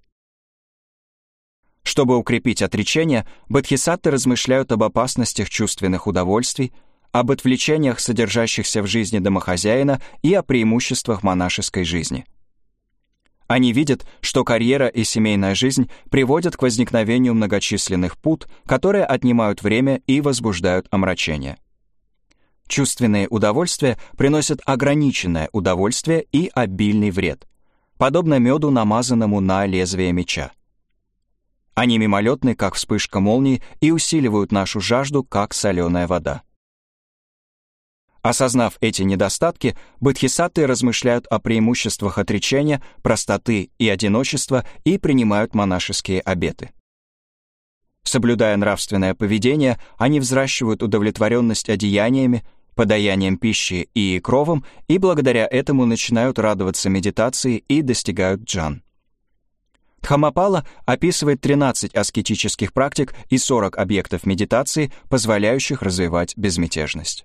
Чтобы укрепить отречение, бодхисаттвы размышляют об опасностях чувственных удовольствий, об отвлечениях, содержащихся в жизни домохозяина, и о преимуществах монашеской жизни. Они видят, что карьера и семейная жизнь приводят к возникновению многочисленных пут, которые отнимают время и возбуждают омрачение. Чувственные удовольствия приносят ограниченное удовольствие и обильный вред, подобно меду, намазанному на лезвие меча. Они мимолетны, как вспышка молнии, и усиливают нашу жажду, как соленая вода. Осознав эти недостатки, бодхисаттвы размышляют о преимуществах отречения, простоты и одиночества и принимают монашеские обеты. Соблюдая нравственное поведение, они взращивают удовлетворенность одеяниями, подаянием пищи и кровом, и благодаря этому начинают радоваться медитации и достигают джан. Дхаммапала описывает 13 аскетических практик и 40 объектов медитации, позволяющих развивать безмятежность.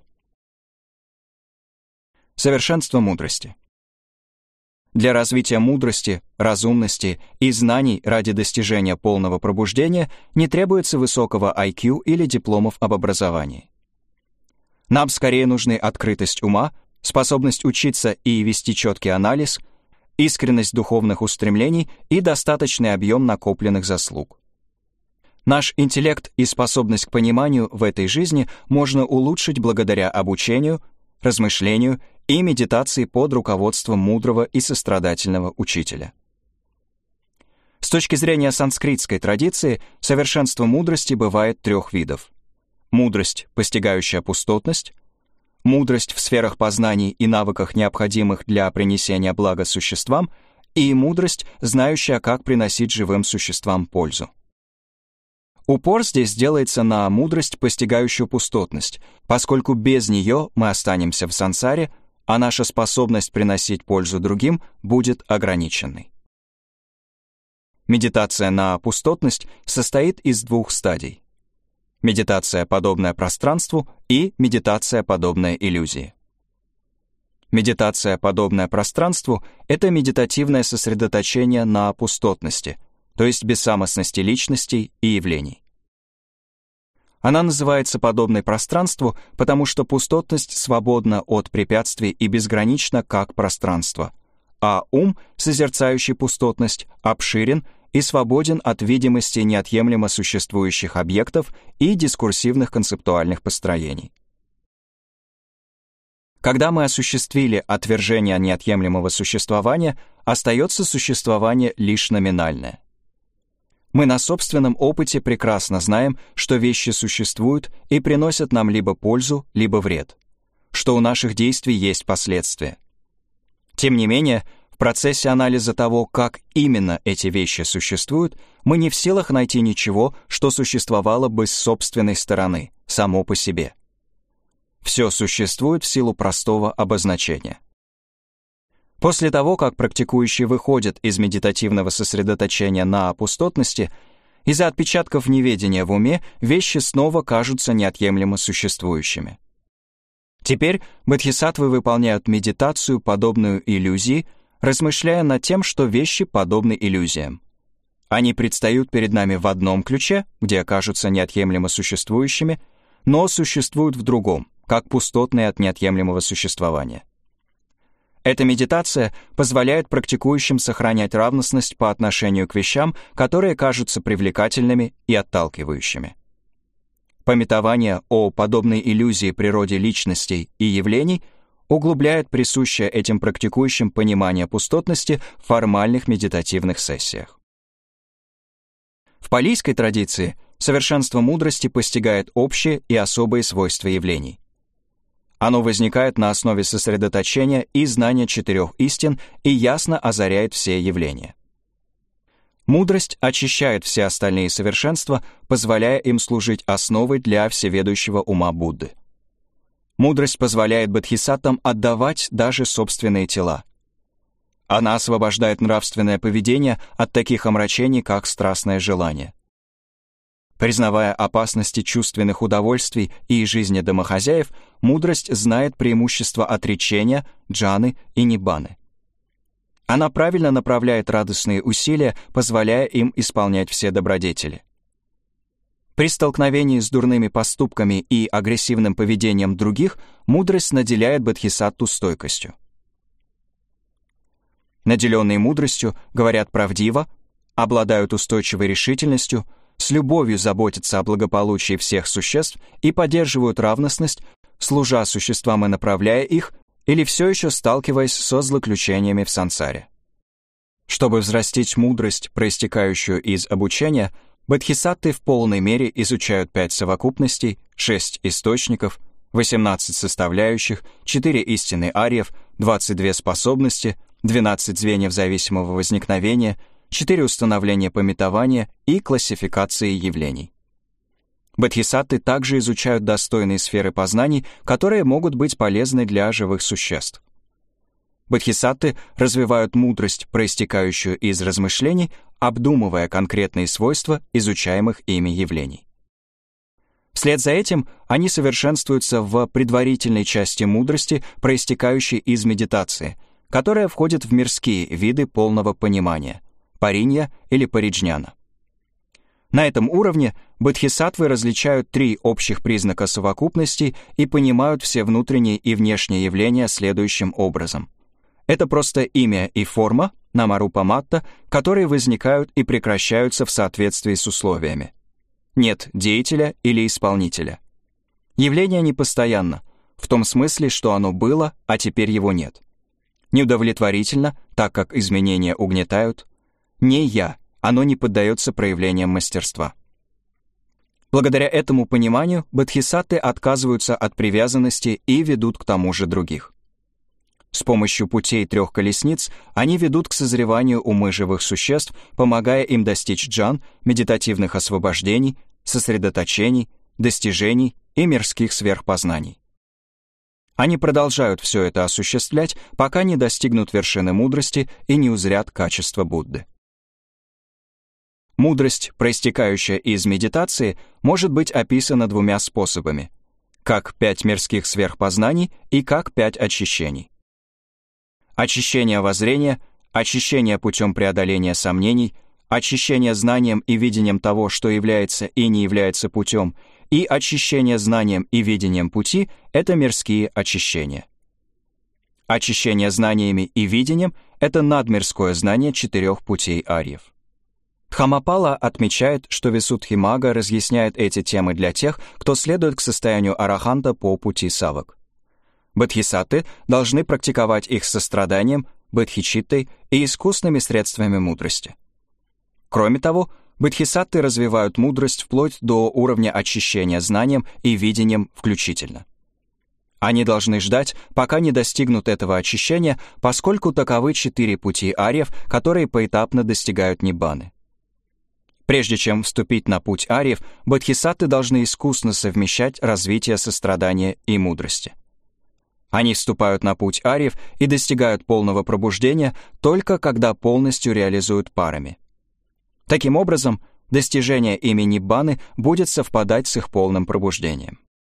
Совершенство мудрости. Для развития мудрости, разумности и знаний ради достижения полного пробуждения не требуется высокого IQ или дипломов об образовании. Нам скорее нужны открытость ума, способность учиться и вести четкий анализ, искренность духовных устремлений и достаточный объем накопленных заслуг. Наш интеллект и способность к пониманию в этой жизни можно улучшить благодаря обучению, размышлению и медитации под руководством мудрого и сострадательного учителя. С точки зрения санскритской традиции, совершенство мудрости бывает 3 видов. Мудрость, постигающая пустотность, мудрость в сферах познаний и навыках, необходимых для принесения блага существам, и мудрость, знающая, как приносить живым существам пользу. Упор здесь делается на мудрость, постигающую пустотность, поскольку без нее мы останемся в сансаре, а наша способность приносить пользу другим будет ограниченной. Медитация на пустотность состоит из 2 стадий. Медитация, подобная пространству, и медитация, подобная иллюзии. Медитация, подобная пространству, это медитативное сосредоточение на пустотности, то есть бессамостности личностей и явлений. Она называется подобной пространству, потому что пустотность свободна от препятствий и безгранична как пространство, а ум, созерцающий пустотность, обширен и свободен от видимости неотъемлемо существующих объектов и дискурсивных концептуальных построений. Когда мы осуществили отвержение неотъемлемого существования, остается существование лишь номинальное. Мы на собственном опыте прекрасно знаем, что вещи существуют и приносят нам либо пользу, либо вред, что у наших действий есть последствия. Тем не менее, в процессе анализа того, как именно эти вещи существуют, мы не в силах найти ничего, что существовало бы с собственной стороны, само по себе. Все существует в силу простого обозначения. После того, как практикующий выходит из медитативного сосредоточения на пустотности, из-за отпечатков неведения в уме вещи снова кажутся неотъемлемо существующими. Теперь бодхисаттвы выполняют медитацию, подобную иллюзии, размышляя над тем, что вещи подобны иллюзиям. Они предстают перед нами в одном ключе, где кажутся неотъемлемо существующими, но существуют в другом, как пустотные от неотъемлемого существования. Эта медитация позволяет практикующим сохранять равностность по отношению к вещам, которые кажутся привлекательными и отталкивающими. Памятование о подобной иллюзии природе личностей и явлений углубляет присущее этим практикующим понимание пустотности в формальных медитативных сессиях. В палийской традиции совершенство мудрости постигает общие и особые свойства явлений. Оно возникает на основе сосредоточения и знания 4 истин и ясно озаряет все явления. Мудрость очищает все остальные совершенства, позволяя им служить основой для всеведущего ума Будды. Мудрость позволяет бодхисаттвам отдавать даже собственные тела. Она освобождает нравственное поведение от таких омрачений, как страстное желание. Признавая опасности чувственных удовольствий и жизни домохозяев, мудрость знает преимущества отречения, джаны и ниббаны. Она правильно направляет радостные усилия, позволяя им исполнять все добродетели. При столкновении с дурными поступками и агрессивным поведением других мудрость наделяет бодхисаттву стойкостью. Наделенные мудростью говорят правдиво, обладают устойчивой решительностью, с любовью заботятся о благополучии всех существ и поддерживают равностность, служа существам и направляя их, или все еще сталкиваясь со злоключениями в сансаре. Чтобы взрастить мудрость, проистекающую из обучения, бодхисаттвы в полной мере изучают 5 совокупностей, 6 источников, 18 составляющих, 4 истины арьев, 22 способности, 12 звеньев зависимого возникновения, 4 установления памятования и классификации явлений. Бодхисаттвы также изучают достойные сферы познаний, которые могут быть полезны для живых существ. Бодхисаттвы развивают мудрость, проистекающую из размышлений, обдумывая конкретные свойства изучаемых ими явлений. Вслед за этим они совершенствуются в предварительной части мудрости, проистекающей из медитации, которая входит в мирские виды полного понимания — паринья или париджняна. На этом уровне бодхисаттвы различают 3 общих признака совокупностей и понимают все внутренние и внешние явления следующим образом. Это просто имя и форма, намарупа матта, которые возникают и прекращаются в соответствии с условиями. Нет деятеля или исполнителя. Явление непостоянно, в том смысле, что оно было, а теперь его нет. Неудовлетворительно, так как изменения угнетают. Не я, оно не поддается проявлениям мастерства. Благодаря этому пониманию бодхисаттвы отказываются от привязанности и ведут к тому же других. С помощью путей 3 колесниц они ведут к созреванию умы живых существ, помогая им достичь джан, медитативных освобождений, сосредоточений, достижений и мирских сверхпознаний. Они продолжают все это осуществлять, пока не достигнут вершины мудрости и не узрят качество Будды. Мудрость, проистекающая из медитации, может быть описана 2 способами: как 5 мирских сверхпознаний и как 5 очищений. Очищение воззрения, очищение путем преодоления сомнений, очищение знанием и видением того, что является и не является путем, и очищение знанием и видением пути — это мирские очищения. Очищение знаниями и видением — это надмирское знание 4 путей арьев. Дхаммапала отмечает, что Висуддхимагга разъясняет эти темы для тех, кто следует к состоянию араханта по пути савок. Бодхисаттвы должны практиковать их состраданием, бодхичиттой и искусными средствами мудрости. Кроме того, бодхисаттвы развивают мудрость вплоть до уровня очищения знанием и видением включительно. Они должны ждать, пока не достигнут этого очищения, поскольку таковы 4 пути ариев, которые поэтапно достигают ниббаны. Прежде чем вступить на путь ариев, бодхисаттвы должны искусно совмещать развитие сострадания и мудрости. Они вступают на путь ариев и достигают полного пробуждения только когда полностью реализуют парами. Таким образом, достижение ими ниббаны будет совпадать с их полным пробуждением.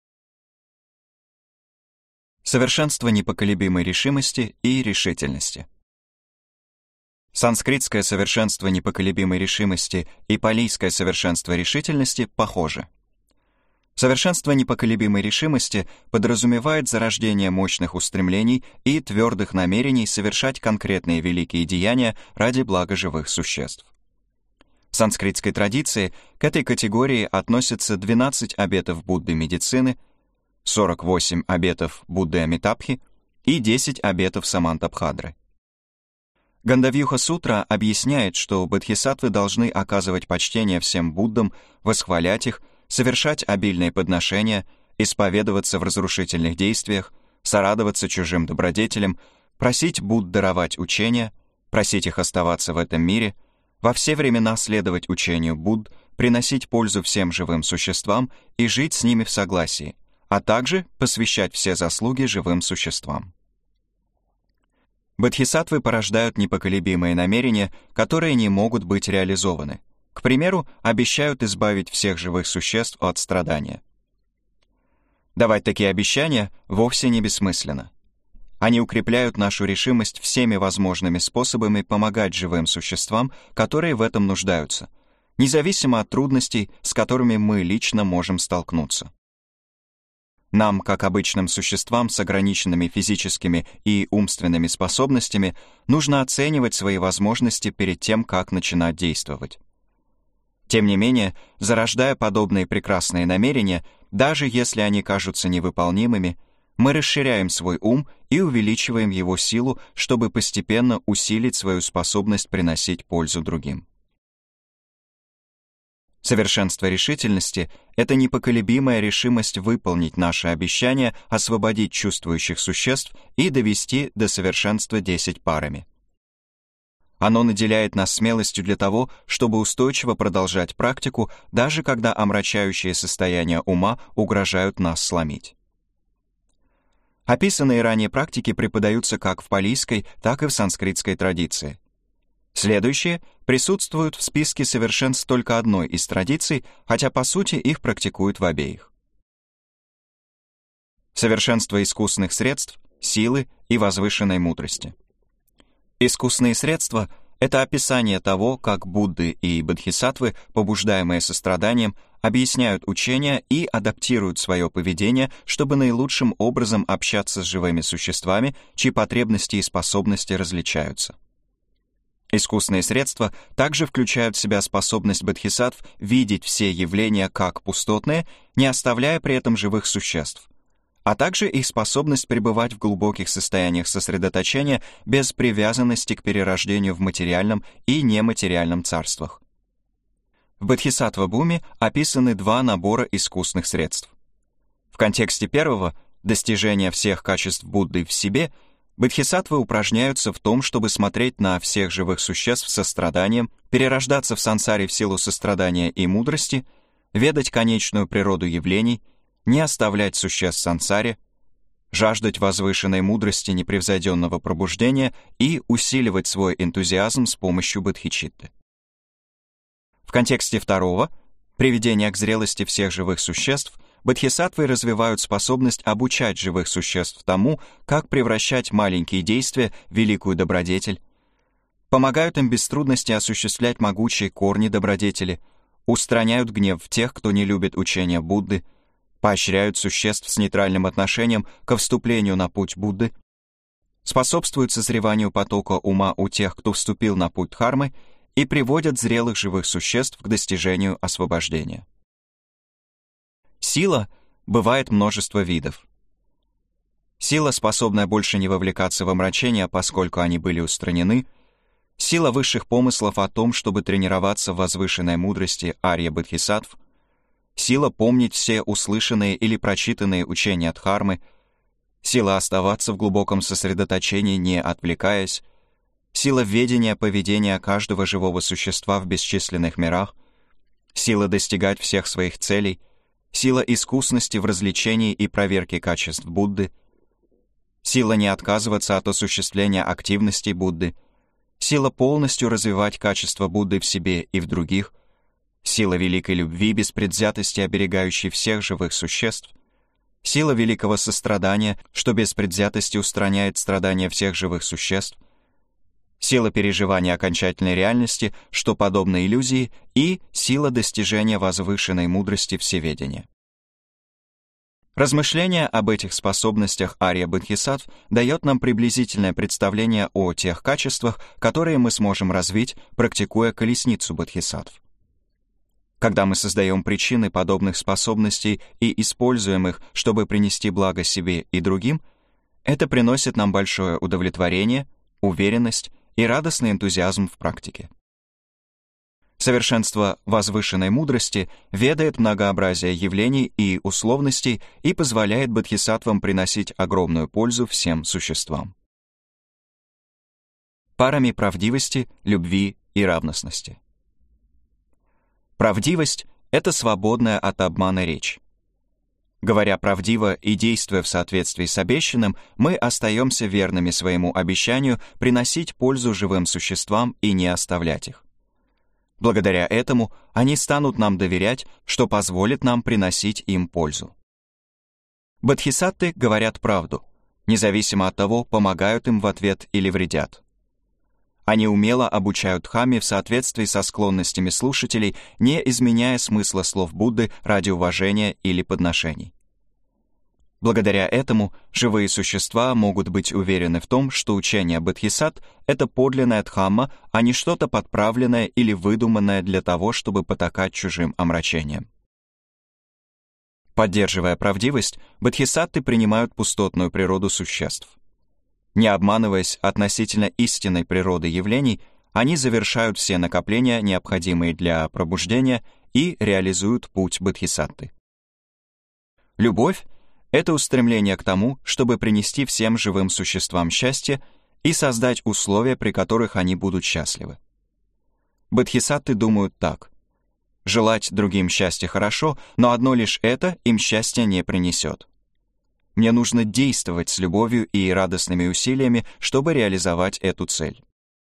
Совершенство непоколебимой решимости и решительности. Санскритское совершенство непоколебимой решимости и палийское совершенство решительности похожи. Совершенство непоколебимой решимости подразумевает зарождение мощных устремлений и твердых намерений совершать конкретные великие деяния ради блага живых существ. В санскритской традиции к этой категории относятся 12 обетов Будды медицины, 48 обетов Будды Амитабхи и 10 обетов Самантабхадры. Гандавьюха-сутра объясняет, что бодхисаттвы должны оказывать почтение всем Буддам, восхвалять их, совершать обильные подношения, исповедоваться в разрушительных действиях, сорадоваться чужим добродетелям, просить Будд даровать учения, просить их оставаться в этом мире, во все времена следовать учению Будд, приносить пользу всем живым существам и жить с ними в согласии, а также посвящать все заслуги живым существам. Бодхисаттвы порождают непоколебимые намерения, которые не могут быть реализованы. К примеру, обещают избавить всех живых существ от страдания. Давать такие обещания вовсе не бессмысленно. Они укрепляют нашу решимость всеми возможными способами помогать живым существам, которые в этом нуждаются, независимо от трудностей, с которыми мы лично можем столкнуться. Нам, как обычным существам с ограниченными физическими и умственными способностями, нужно оценивать свои возможности перед тем, как начинать действовать. Тем не менее, зарождая подобные прекрасные намерения, даже если они кажутся невыполнимыми, мы расширяем свой ум и увеличиваем его силу, чтобы постепенно усилить свою способность приносить пользу другим. Совершенство решительности — это непоколебимая решимость выполнить наше обещание освободить чувствующих существ и довести до совершенства 10 парами. Оно наделяет нас смелостью для того, чтобы устойчиво продолжать практику, даже когда омрачающие состояния ума угрожают нас сломить. Описанные ранее практики преподаются как в палийской, так и в санскритской традиции. Следующие присутствуют в списке совершенств только одной из традиций, хотя по сути их практикуют в обеих. Совершенство искусных средств, силы и возвышенной мудрости. Искусные средства — это описание того, как Будды и Бодхисаттвы, побуждаемые состраданием, объясняют учения и адаптируют свое поведение, чтобы наилучшим образом общаться с живыми существами, чьи потребности и способности различаются. Искусные средства также включают в себя способность бодхисаттв видеть все явления как пустотные, не оставляя при этом живых существ, а также их способность пребывать в глубоких состояниях сосредоточения без привязанности к перерождению в материальном и нематериальном царствах. В Бодхисаттва-буме описаны 2 набора искусных средств. В контексте первого, достижения всех качеств Будды в себе, бодхисаттвы упражняются в том, чтобы смотреть на всех живых существ с состраданием, перерождаться в сансаре в силу сострадания и мудрости, ведать конечную природу явлений, не оставлять существ в сансаре, жаждать возвышенной мудрости непревзойденного пробуждения и усиливать свой энтузиазм с помощью бодхичитты. В контексте второго, приведения к зрелости всех живых существ, бодхисаттвы развивают способность обучать живых существ тому, как превращать маленькие действия в великую добродетель, помогают им без трудности осуществлять могучие корни добродетели, устраняют гнев в тех, кто не любит учения Будды, поощряют существ с нейтральным отношением ко вступлению на путь Будды, способствуют созреванию потока ума у тех, кто вступил на путь дхармы, и приводят зрелых живых существ к достижению освобождения. Сила бывает множество видов. Сила, способная больше не вовлекаться в омрачения, поскольку они были устранены, сила высших помыслов о том, чтобы тренироваться в возвышенной мудрости Арья-Бодхисаттв, сила помнить все услышанные или прочитанные учения Дхармы, сила оставаться в глубоком сосредоточении, не отвлекаясь, сила ведения поведения каждого живого существа в бесчисленных мирах, сила достигать всех своих целей, сила искусности в развлечении и проверке качеств Будды, сила не отказываться от осуществления активностей Будды, сила полностью развивать качества Будды в себе и в других, сила великой любви без предвзятости, оберегающей всех живых существ, сила великого сострадания, что без предвзятости устраняет страдания всех живых существ, сила переживания окончательной реальности, что подобно иллюзии, и сила достижения возвышенной мудрости всеведения. Размышление об этих способностях Арья-Бодхисаттв дает нам приблизительное представление о тех качествах, которые мы сможем развить, практикуя колесницу Бодхисаттв. Когда мы создаем причины подобных способностей и используем их, чтобы принести благо себе и другим, это приносит нам большое удовлетворение, уверенность и радостный энтузиазм в практике. Совершенство возвышенной мудрости ведает многообразие явлений и условностей и позволяет бодхисаттвам приносить огромную пользу всем существам. Парами правдивости, любви и равностности. Правдивость — это свободная от обмана речь. Говоря правдиво и действуя в соответствии с обещанным, мы остаемся верными своему обещанию приносить пользу живым существам и не оставлять их. Благодаря этому они станут нам доверять, что позволит нам приносить им пользу. Бодхисатты говорят правду, независимо от того, помогают им в ответ или вредят. Они умело обучают дхамме в соответствии со склонностями слушателей, не изменяя смысла слов Будды ради уважения или подношений. Благодаря этому живые существа могут быть уверены в том, что учение бодхисаттв — это подлинная дхамма, а не что-то подправленное или выдуманное для того, чтобы потакать чужим омрачением. Поддерживая правдивость, бодхисатты принимают пустотную природу существ. Не обманываясь относительно истинной природы явлений, они завершают все накопления, необходимые для пробуждения, и реализуют путь бодхисатты. Любовь — это устремление к тому, чтобы принести всем живым существам счастье и создать условия, при которых они будут счастливы. Бодхисатты думают так: желать другим счастья хорошо, но одно лишь это им счастья не принесет. Мне нужно действовать с любовью и радостными усилиями, чтобы реализовать эту цель.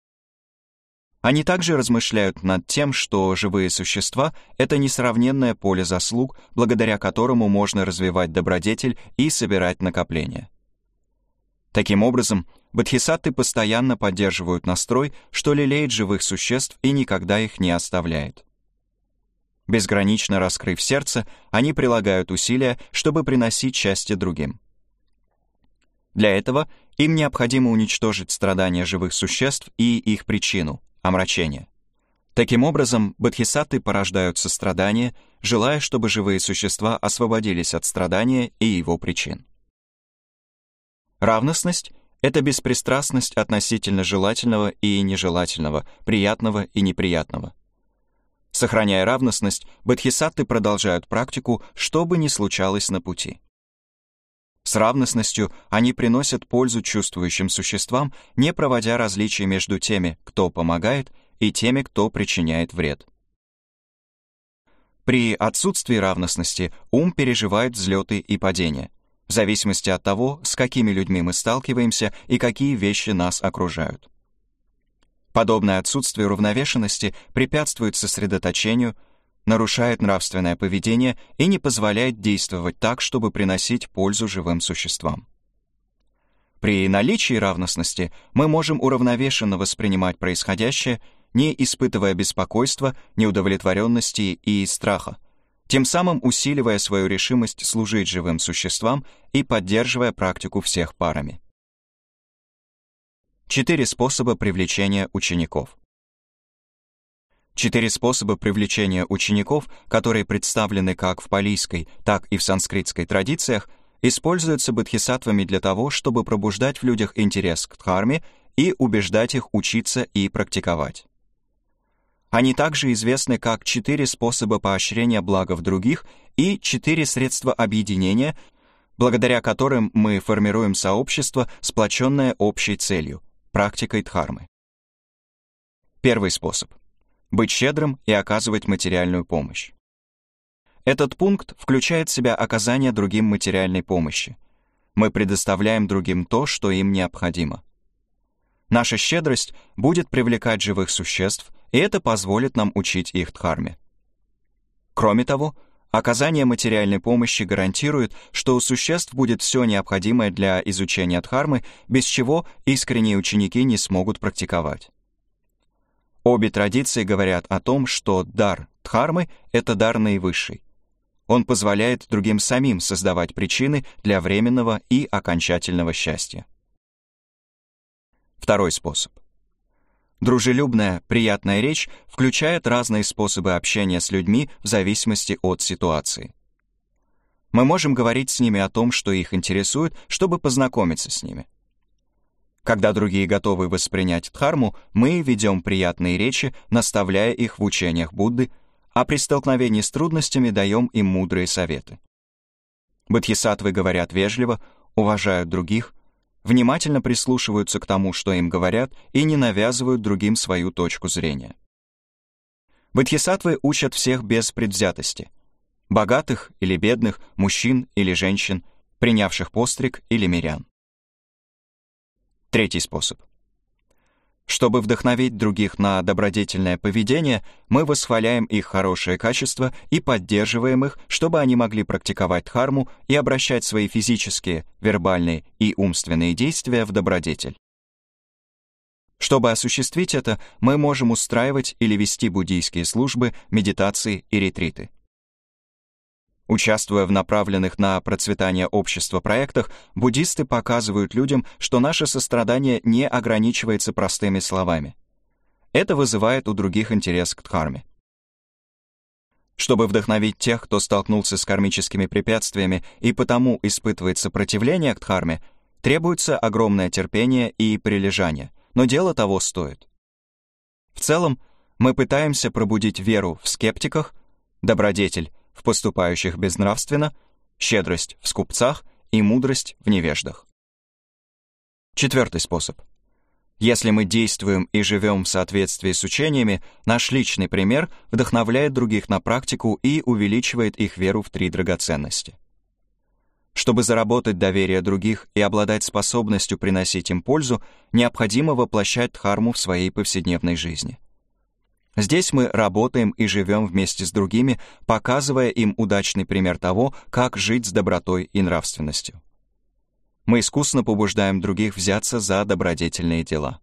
Они также размышляют над тем, что живые существа — это несравненное поле заслуг, благодаря которому можно развивать добродетель и собирать накопления. Таким образом, бодхисатты постоянно поддерживают настрой, что лелеет живых существ и никогда их не оставляет. Безгранично раскрыв сердце, они прилагают усилия, чтобы приносить счастье другим. Для этого им необходимо уничтожить страдания живых существ и их причину — омрачение. Таким образом, бодхисатты порождают сострадание, желая, чтобы живые существа освободились от страдания и его причин. Равностность — это беспристрастность относительно желательного и нежелательного, приятного и неприятного. Сохраняя равностность, бодхисатты продолжают практику, что бы ни случалось на пути. С равностностью они приносят пользу чувствующим существам, не проводя различий между теми, кто помогает, и теми, кто причиняет вред. При отсутствии равностности ум переживает взлеты и падения, в зависимости от того, с какими людьми мы сталкиваемся и какие вещи нас окружают. Подобное отсутствие уравновешенности препятствует сосредоточению, нарушает нравственное поведение и не позволяет действовать так, чтобы приносить пользу живым существам. При наличии равностности мы можем уравновешенно воспринимать происходящее, не испытывая беспокойства, неудовлетворенности и страха, тем самым усиливая свою решимость служить живым существам и поддерживая практику всех парами. 4 способа привлечения учеников. 4 способа привлечения учеников, которые представлены как в палийской, так и в санскритской традициях, используются бодхисаттвами для того, чтобы пробуждать в людях интерес к дхарме и убеждать их учиться и практиковать. Они также известны как 4 способа поощрения блага в других и 4 средства объединения, благодаря которым мы формируем сообщество, сплоченное общей целью — практикой дхармы. Первый способ — быть щедрым и оказывать материальную помощь. Этот пункт включает в себя оказание другим материальной помощи. Мы предоставляем другим то, что им необходимо. Наша щедрость будет привлекать живых существ, и это позволит нам учить их дхарме. Кроме того, оказание материальной помощи гарантирует, что у существ будет все необходимое для изучения дхармы, без чего искренние ученики не смогут практиковать. Обе традиции говорят о том, что дар дхармы — это дар наивысший. Он позволяет другим самим создавать причины для временного и окончательного счастья. Второй способ. Дружелюбная, приятная речь включает разные способы общения с людьми в зависимости от ситуации. Мы можем говорить с ними о том, что их интересует, чтобы познакомиться с ними. Когда другие готовы воспринять дхарму, мы ведем приятные речи, наставляя их в учениях Будды, а при столкновении с трудностями даем им мудрые советы. Бодхисаттвы говорят вежливо, уважают других, внимательно прислушиваются к тому, что им говорят, и не навязывают другим свою точку зрения. Бодхисаттвы учат всех без предвзятости. Богатых или бедных, мужчин или женщин, принявших постриг или мирян. Третий способ. Чтобы вдохновить других на добродетельное поведение, мы восхваляем их хорошие качества и поддерживаем их, чтобы они могли практиковать дхарму и обращать свои физические, вербальные и умственные действия в добродетель. Чтобы осуществить это, мы можем устраивать или вести буддийские службы, медитации и ретриты. Участвуя в направленных на процветание общества проектах, буддисты показывают людям, что наше сострадание не ограничивается простыми словами. Это вызывает у других интерес к дхарме. Чтобы вдохновить тех, кто столкнулся с кармическими препятствиями и потому испытывает сопротивление к дхарме, требуется огромное терпение и прилежание, но дело того стоит. В целом, мы пытаемся пробудить веру в скептиках, добродетель в поступающих безнравственно, щедрость в скупцах и мудрость в невеждах. Четвертый способ. Если мы действуем и живем в соответствии с учениями, наш личный пример вдохновляет других на практику и увеличивает их веру в 3 драгоценности. Чтобы заработать доверие других и обладать способностью приносить им пользу, необходимо воплощать дхарму в своей повседневной жизни. Здесь мы работаем и живем вместе с другими, показывая им удачный пример того, как жить с добротой и нравственностью. Мы искусно побуждаем других взяться за добродетельные дела.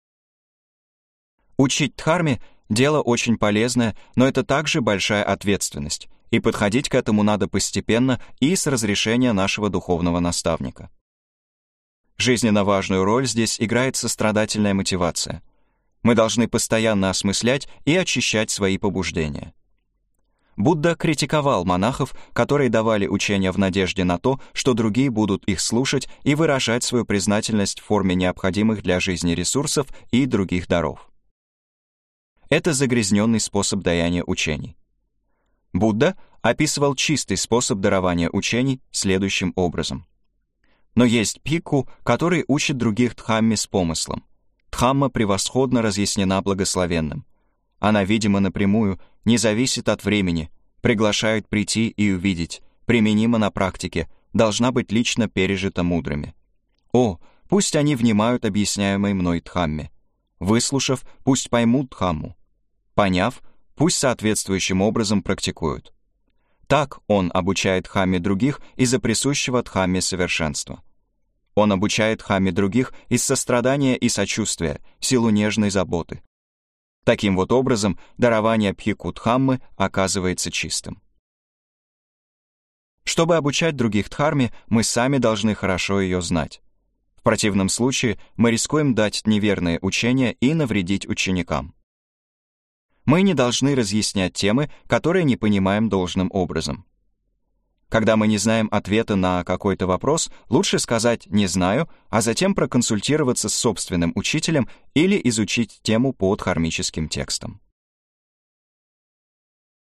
Учить дхарме — дело очень полезное, но это также большая ответственность, и подходить к этому надо постепенно и с разрешения нашего духовного наставника. Жизненно важную роль здесь играет сострадательная мотивация. Мы должны постоянно осмыслять и очищать свои побуждения. Будда критиковал монахов, которые давали учения в надежде на то, что другие будут их слушать и выражать свою признательность в форме необходимых для жизни ресурсов и других даров. Это загрязненный способ даяния учений. Будда описывал чистый способ дарования учений следующим образом. Но есть бхикху, который учит других дхамме с помыслом. Дхамма превосходно разъяснена благословенным. Она видима напрямую, не зависит от времени, приглашает прийти и увидеть, применима на практике, должна быть лично пережита мудрыми. О, пусть они внимают объясняемой мной дхамме. Выслушав, пусть поймут дхамму. Поняв, пусть соответствующим образом практикуют. Так он обучает дхамме других из-за присущего дхамме совершенства. Он обучает дхамме других из сострадания и сочувствия, в силу нежной заботы. Таким вот образом, дарование бхикху дхаммы оказывается чистым. Чтобы обучать других дхарме, мы сами должны хорошо ее знать. В противном случае мы рискуем дать неверные учения и навредить ученикам. Мы не должны разъяснять темы, которые не понимаем должным образом. Когда мы не знаем ответа на какой-то вопрос, лучше сказать «не знаю», а затем проконсультироваться с собственным учителем или изучить тему по дхармическим текстам.